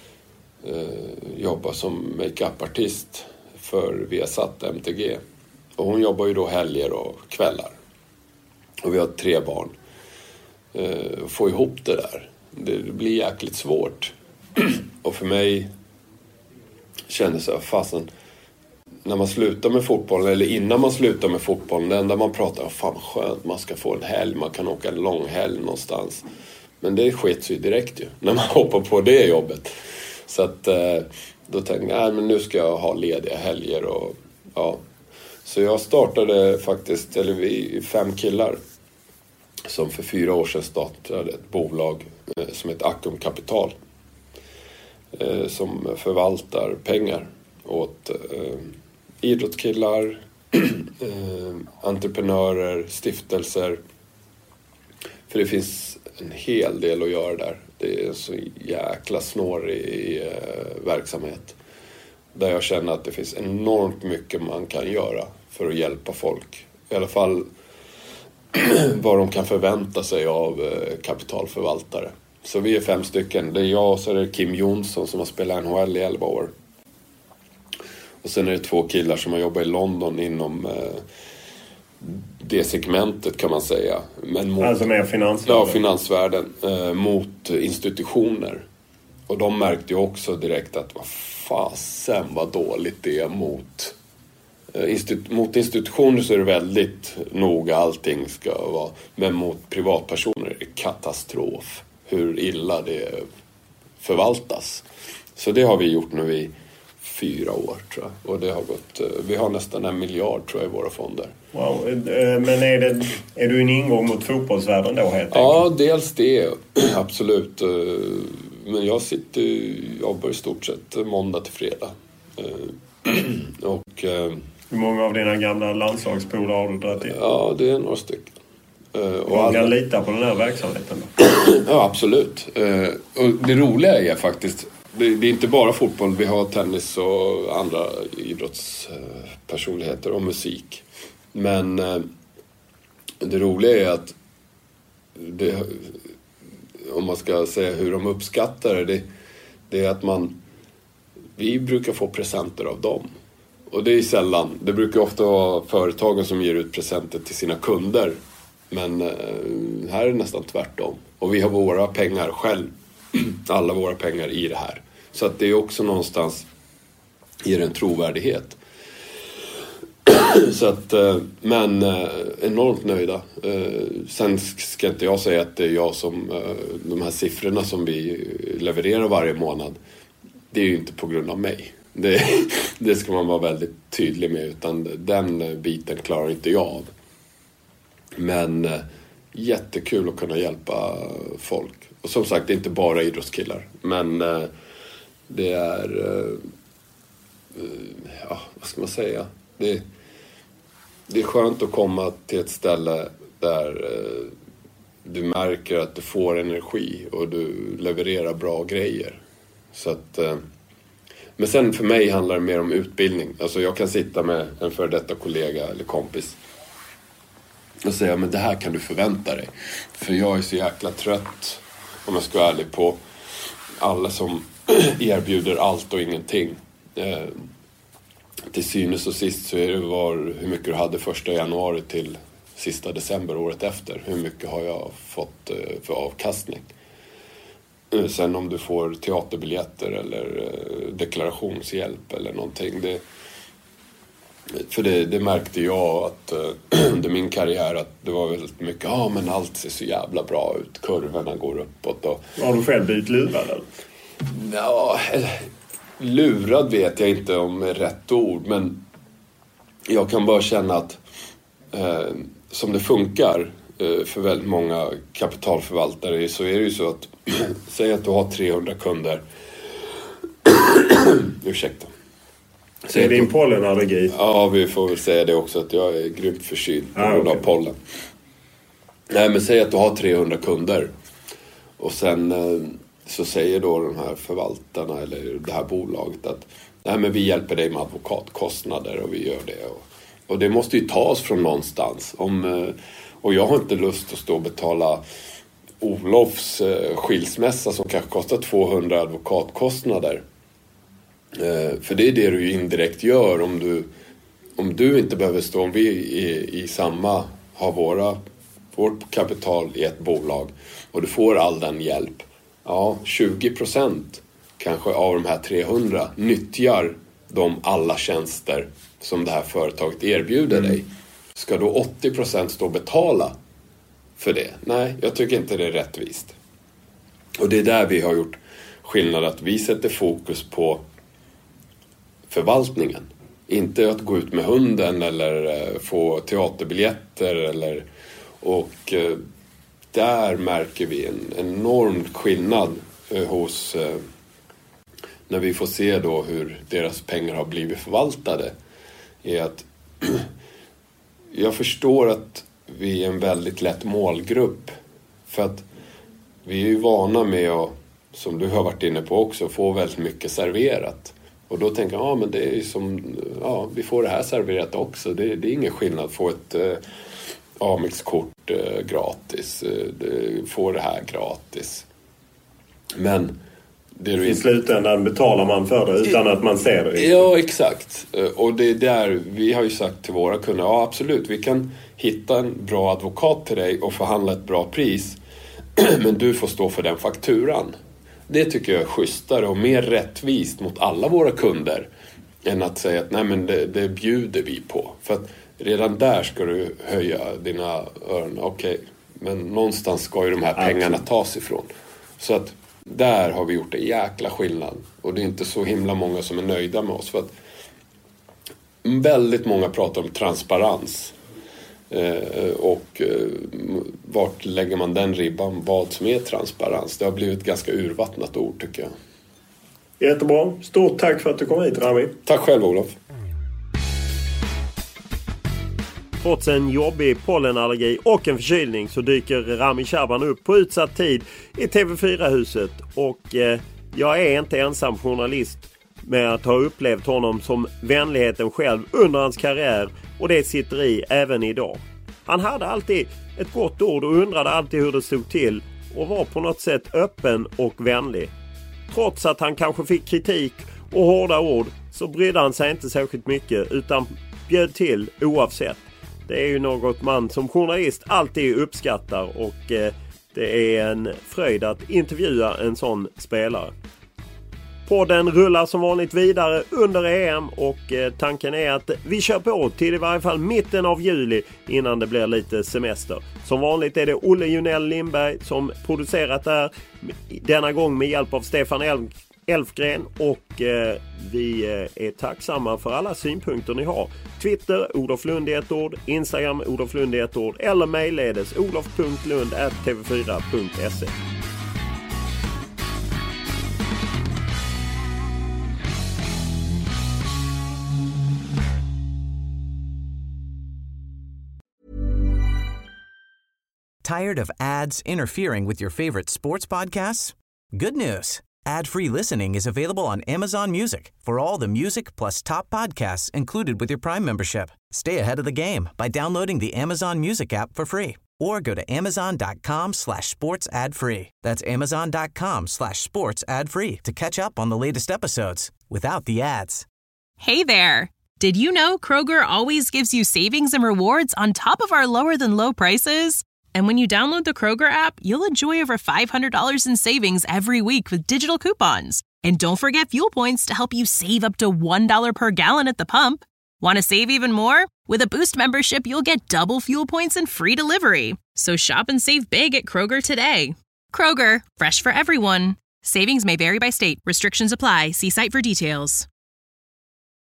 jobbar som make-up-artist för Viasat MTG. Och hon jobbar ju då helger och kvällar. Och vi har 3 barn. Få ihop det där. Det blir jäkligt svårt. Och för mig kändes det fasen. När man slutar med fotbollen, eller innan man slutar med fotbollen, det enda man pratar om, fan skönt, man ska få en helg, man kan åka en lång helg någonstans. Men det skets ju direkt ju, när man hoppar på det jobbet. Så att då tänkte jag, men nu ska jag ha lediga helger och ja. Så jag startade faktiskt, eller vi 5 killar som för 4 år sedan startade ett bolag som heter Ackum Kapital. Som förvaltar pengar åt idrottskillar, entreprenörer, stiftelser. För det finns en hel del att göra där. Det är en så jäkla snårig verksamhet. Där jag känner att det finns enormt mycket man kan göra för att hjälpa folk. I alla fall vad de kan förvänta sig av kapitalförvaltare. Så vi är 5 stycken. Det är jag och så är det Kim Jonsson som har spelat NHL i 11 år. Och sen är det 2 killar som har jobbat i London inom det segmentet kan man säga. Men mot, alltså med finansvärlden? Ja, finansvärlden. Mot institutioner. Och de märkte ju också direkt att vad fasen vad dåligt det är mot institutioner så är det väldigt noga allting ska vara. Men mot privatpersoner är det katastrof. Hur illa det förvaltas. Så det har vi gjort nu i 4 år tror jag. Och det har gått, vi har nästan 1 miljard tror jag i våra fonder. Wow. Men är du en ingång mot fotbollsvärlden då helt enkelt? Ja, dels det. Absolut. Men jag jobbar i stort sett måndag till fredag. Och hur många av dina gamla landslagspolare har du dragit in? Ja, det är några stycken. Och man kan lita på den här verksamheten då? Ja, absolut. Och det roliga är faktiskt, det är inte bara fotboll. Vi har tennis och andra idrottspersonligheter och musik. Men det roliga är att om man ska säga hur de uppskattar det är att vi brukar få presenter av dem. Och det är sällan. Det brukar ofta vara företagen som ger ut presenter till sina kunder. Men här är det nästan tvärtom. Och vi har våra pengar själv. Alla våra pengar i det här. Så att det är också någonstans ger en trovärdighet. Så att, men enormt nöjda. Sen ska inte jag säga att det är jag som de här siffrorna som vi levererar varje månad. Det är ju inte på grund av mig. Det ska man vara väldigt tydlig med. Utan den biten klarar inte jag av. Men jättekul att kunna hjälpa folk. Och som sagt, det är inte bara idrottskillar. Men det är... ja, vad ska man säga? Det är skönt att komma till ett ställe där du märker att du får energi och du levererar bra grejer. Så att, men sen för mig handlar det mer om utbildning. Alltså jag kan sitta med en före detta kollega eller kompis och säga, men det här kan du förvänta dig. För jag är så jäkla trött, om jag ska vara ärlig, på alla som erbjuder allt och ingenting. Till synes och sist så är det hur mycket du hade 1 januari till sista december året efter. Hur mycket har jag fått för avkastning? Sen om du får teaterbiljetter eller deklarationshjälp eller någonting. För det märkte jag att under min karriär att det var väldigt mycket, men allt ser så jävla bra ut. Kurvorna går uppåt. Och... Har du själv blivit lurad eller? Ja, lurad vet jag inte om är rätt ord. Men jag kan bara känna att som det funkar för väldigt många kapitalförvaltare så är det ju så att säg att du har 300 kunder. Ursäkta. Är det din pollenallergi? Ja, vi får väl säga det också att jag är grymt förkyld på grund av pollen. Nej, men säg att du har 300 kunder. Och sen så säger då de här förvaltarna eller det här bolaget att nej, men vi hjälper dig med advokatkostnader och vi gör det. Och det måste ju tas från någonstans. Och jag har inte lust att stå och betala Olofs skilsmässa som kanske kostar 200 advokatkostnader. För det är det du indirekt gör om om du inte behöver stå, om vi i samma har vårt kapital i ett bolag och du får all den hjälp, 20% kanske av de här 300 nyttjar de alla tjänster som det här företaget erbjuder dig. Ska då 80% stå och betala för det? Nej, jag tycker inte det är rättvist. Och det är där vi har gjort skillnad, att vi sätter fokus på förvaltningen. Inte att gå ut med hunden eller få teaterbiljetter och där märker vi en enorm skillnad hos när vi får se då hur deras pengar har blivit förvaltade, är att jag förstår att vi är en väldigt lätt målgrupp, för att vi är ju vana med att, som du har varit inne på också, få väldigt mycket serverat. Och då tänker jag, men det är som, vi får det här serverat också. Det är ingen skillnad att få ett Amex-kort gratis. Får det här gratis. Men i slutändan betalar man för det utan att man ser det. Ja, exakt. Och det är där vi har ju sagt till våra kunder, absolut, vi kan hitta en bra advokat till dig och förhandla ett bra pris. Men du får stå för den fakturan. Det tycker jag är schysstare och mer rättvist mot alla våra kunder än att säga att nej, men det bjuder vi på. För att redan där ska du höja dina öron. Okej, men någonstans ska ju de här pengarna tas ifrån. Så att där har vi gjort en jäkla skillnad. Och det är inte så himla många som är nöjda med oss. För att väldigt många pratar om transparens. Och vart lägger man den ribban, vad som är transparens? Det har blivit ett ganska urvattnat ord, tycker jag. Jättebra. Stort tack för att du kom hit, Rami. Tack själv, Olof. Trots en jobbig pollenallergi och en förkylning så dyker Rami Shaban upp på utsatt tid i TV4-huset. Och jag är inte ensam journalist med att ha upplevt honom som vänligheten själv under hans karriär, och det sitter i även idag. Han hade alltid ett gott ord och undrade alltid hur det stod till och var på något sätt öppen och vänlig. Trots att han kanske fick kritik och hårda ord så brydde han sig inte särskilt mycket utan bjöd till oavsett. Det är ju något man som journalist alltid uppskattar, och det är en fröjd att intervjua en sån spelare. Podden rullar som vanligt vidare under EM, och tanken är att vi kör på till i varje fall mitten av juli innan det blir lite semester. Som vanligt är det Olle Junell Lindberg som producerat där, denna gång med hjälp av Stefan Elfgren, och vi är tacksamma för alla synpunkter ni har. Twitter, Olof Lund i ett ord, Instagram, Olof Lund i ett ord, eller mejlledes olof.lund@tv4.se. Tired of ads interfering with your favorite sports podcasts? Good news. Ad-free listening is available on Amazon Music for all the music plus top podcasts included with your Prime membership. Stay ahead of the game by downloading the Amazon Music app for free or go to amazon.com/sports ad free. That's amazon.com/sports ad free to catch up on the latest episodes without the ads. Hey there. Did you know Kroger always gives you savings and rewards on top of our lower than low prices? And when you download the Kroger app, you'll enjoy over $500 in savings every week with digital coupons. And don't forget fuel points to help you save up to $1 per gallon at the pump. Want to save even more? With a Boost membership, you'll get double fuel points and free delivery. So shop and save big at Kroger today. Kroger, fresh for everyone. Savings may vary by state. Restrictions apply. See site for details.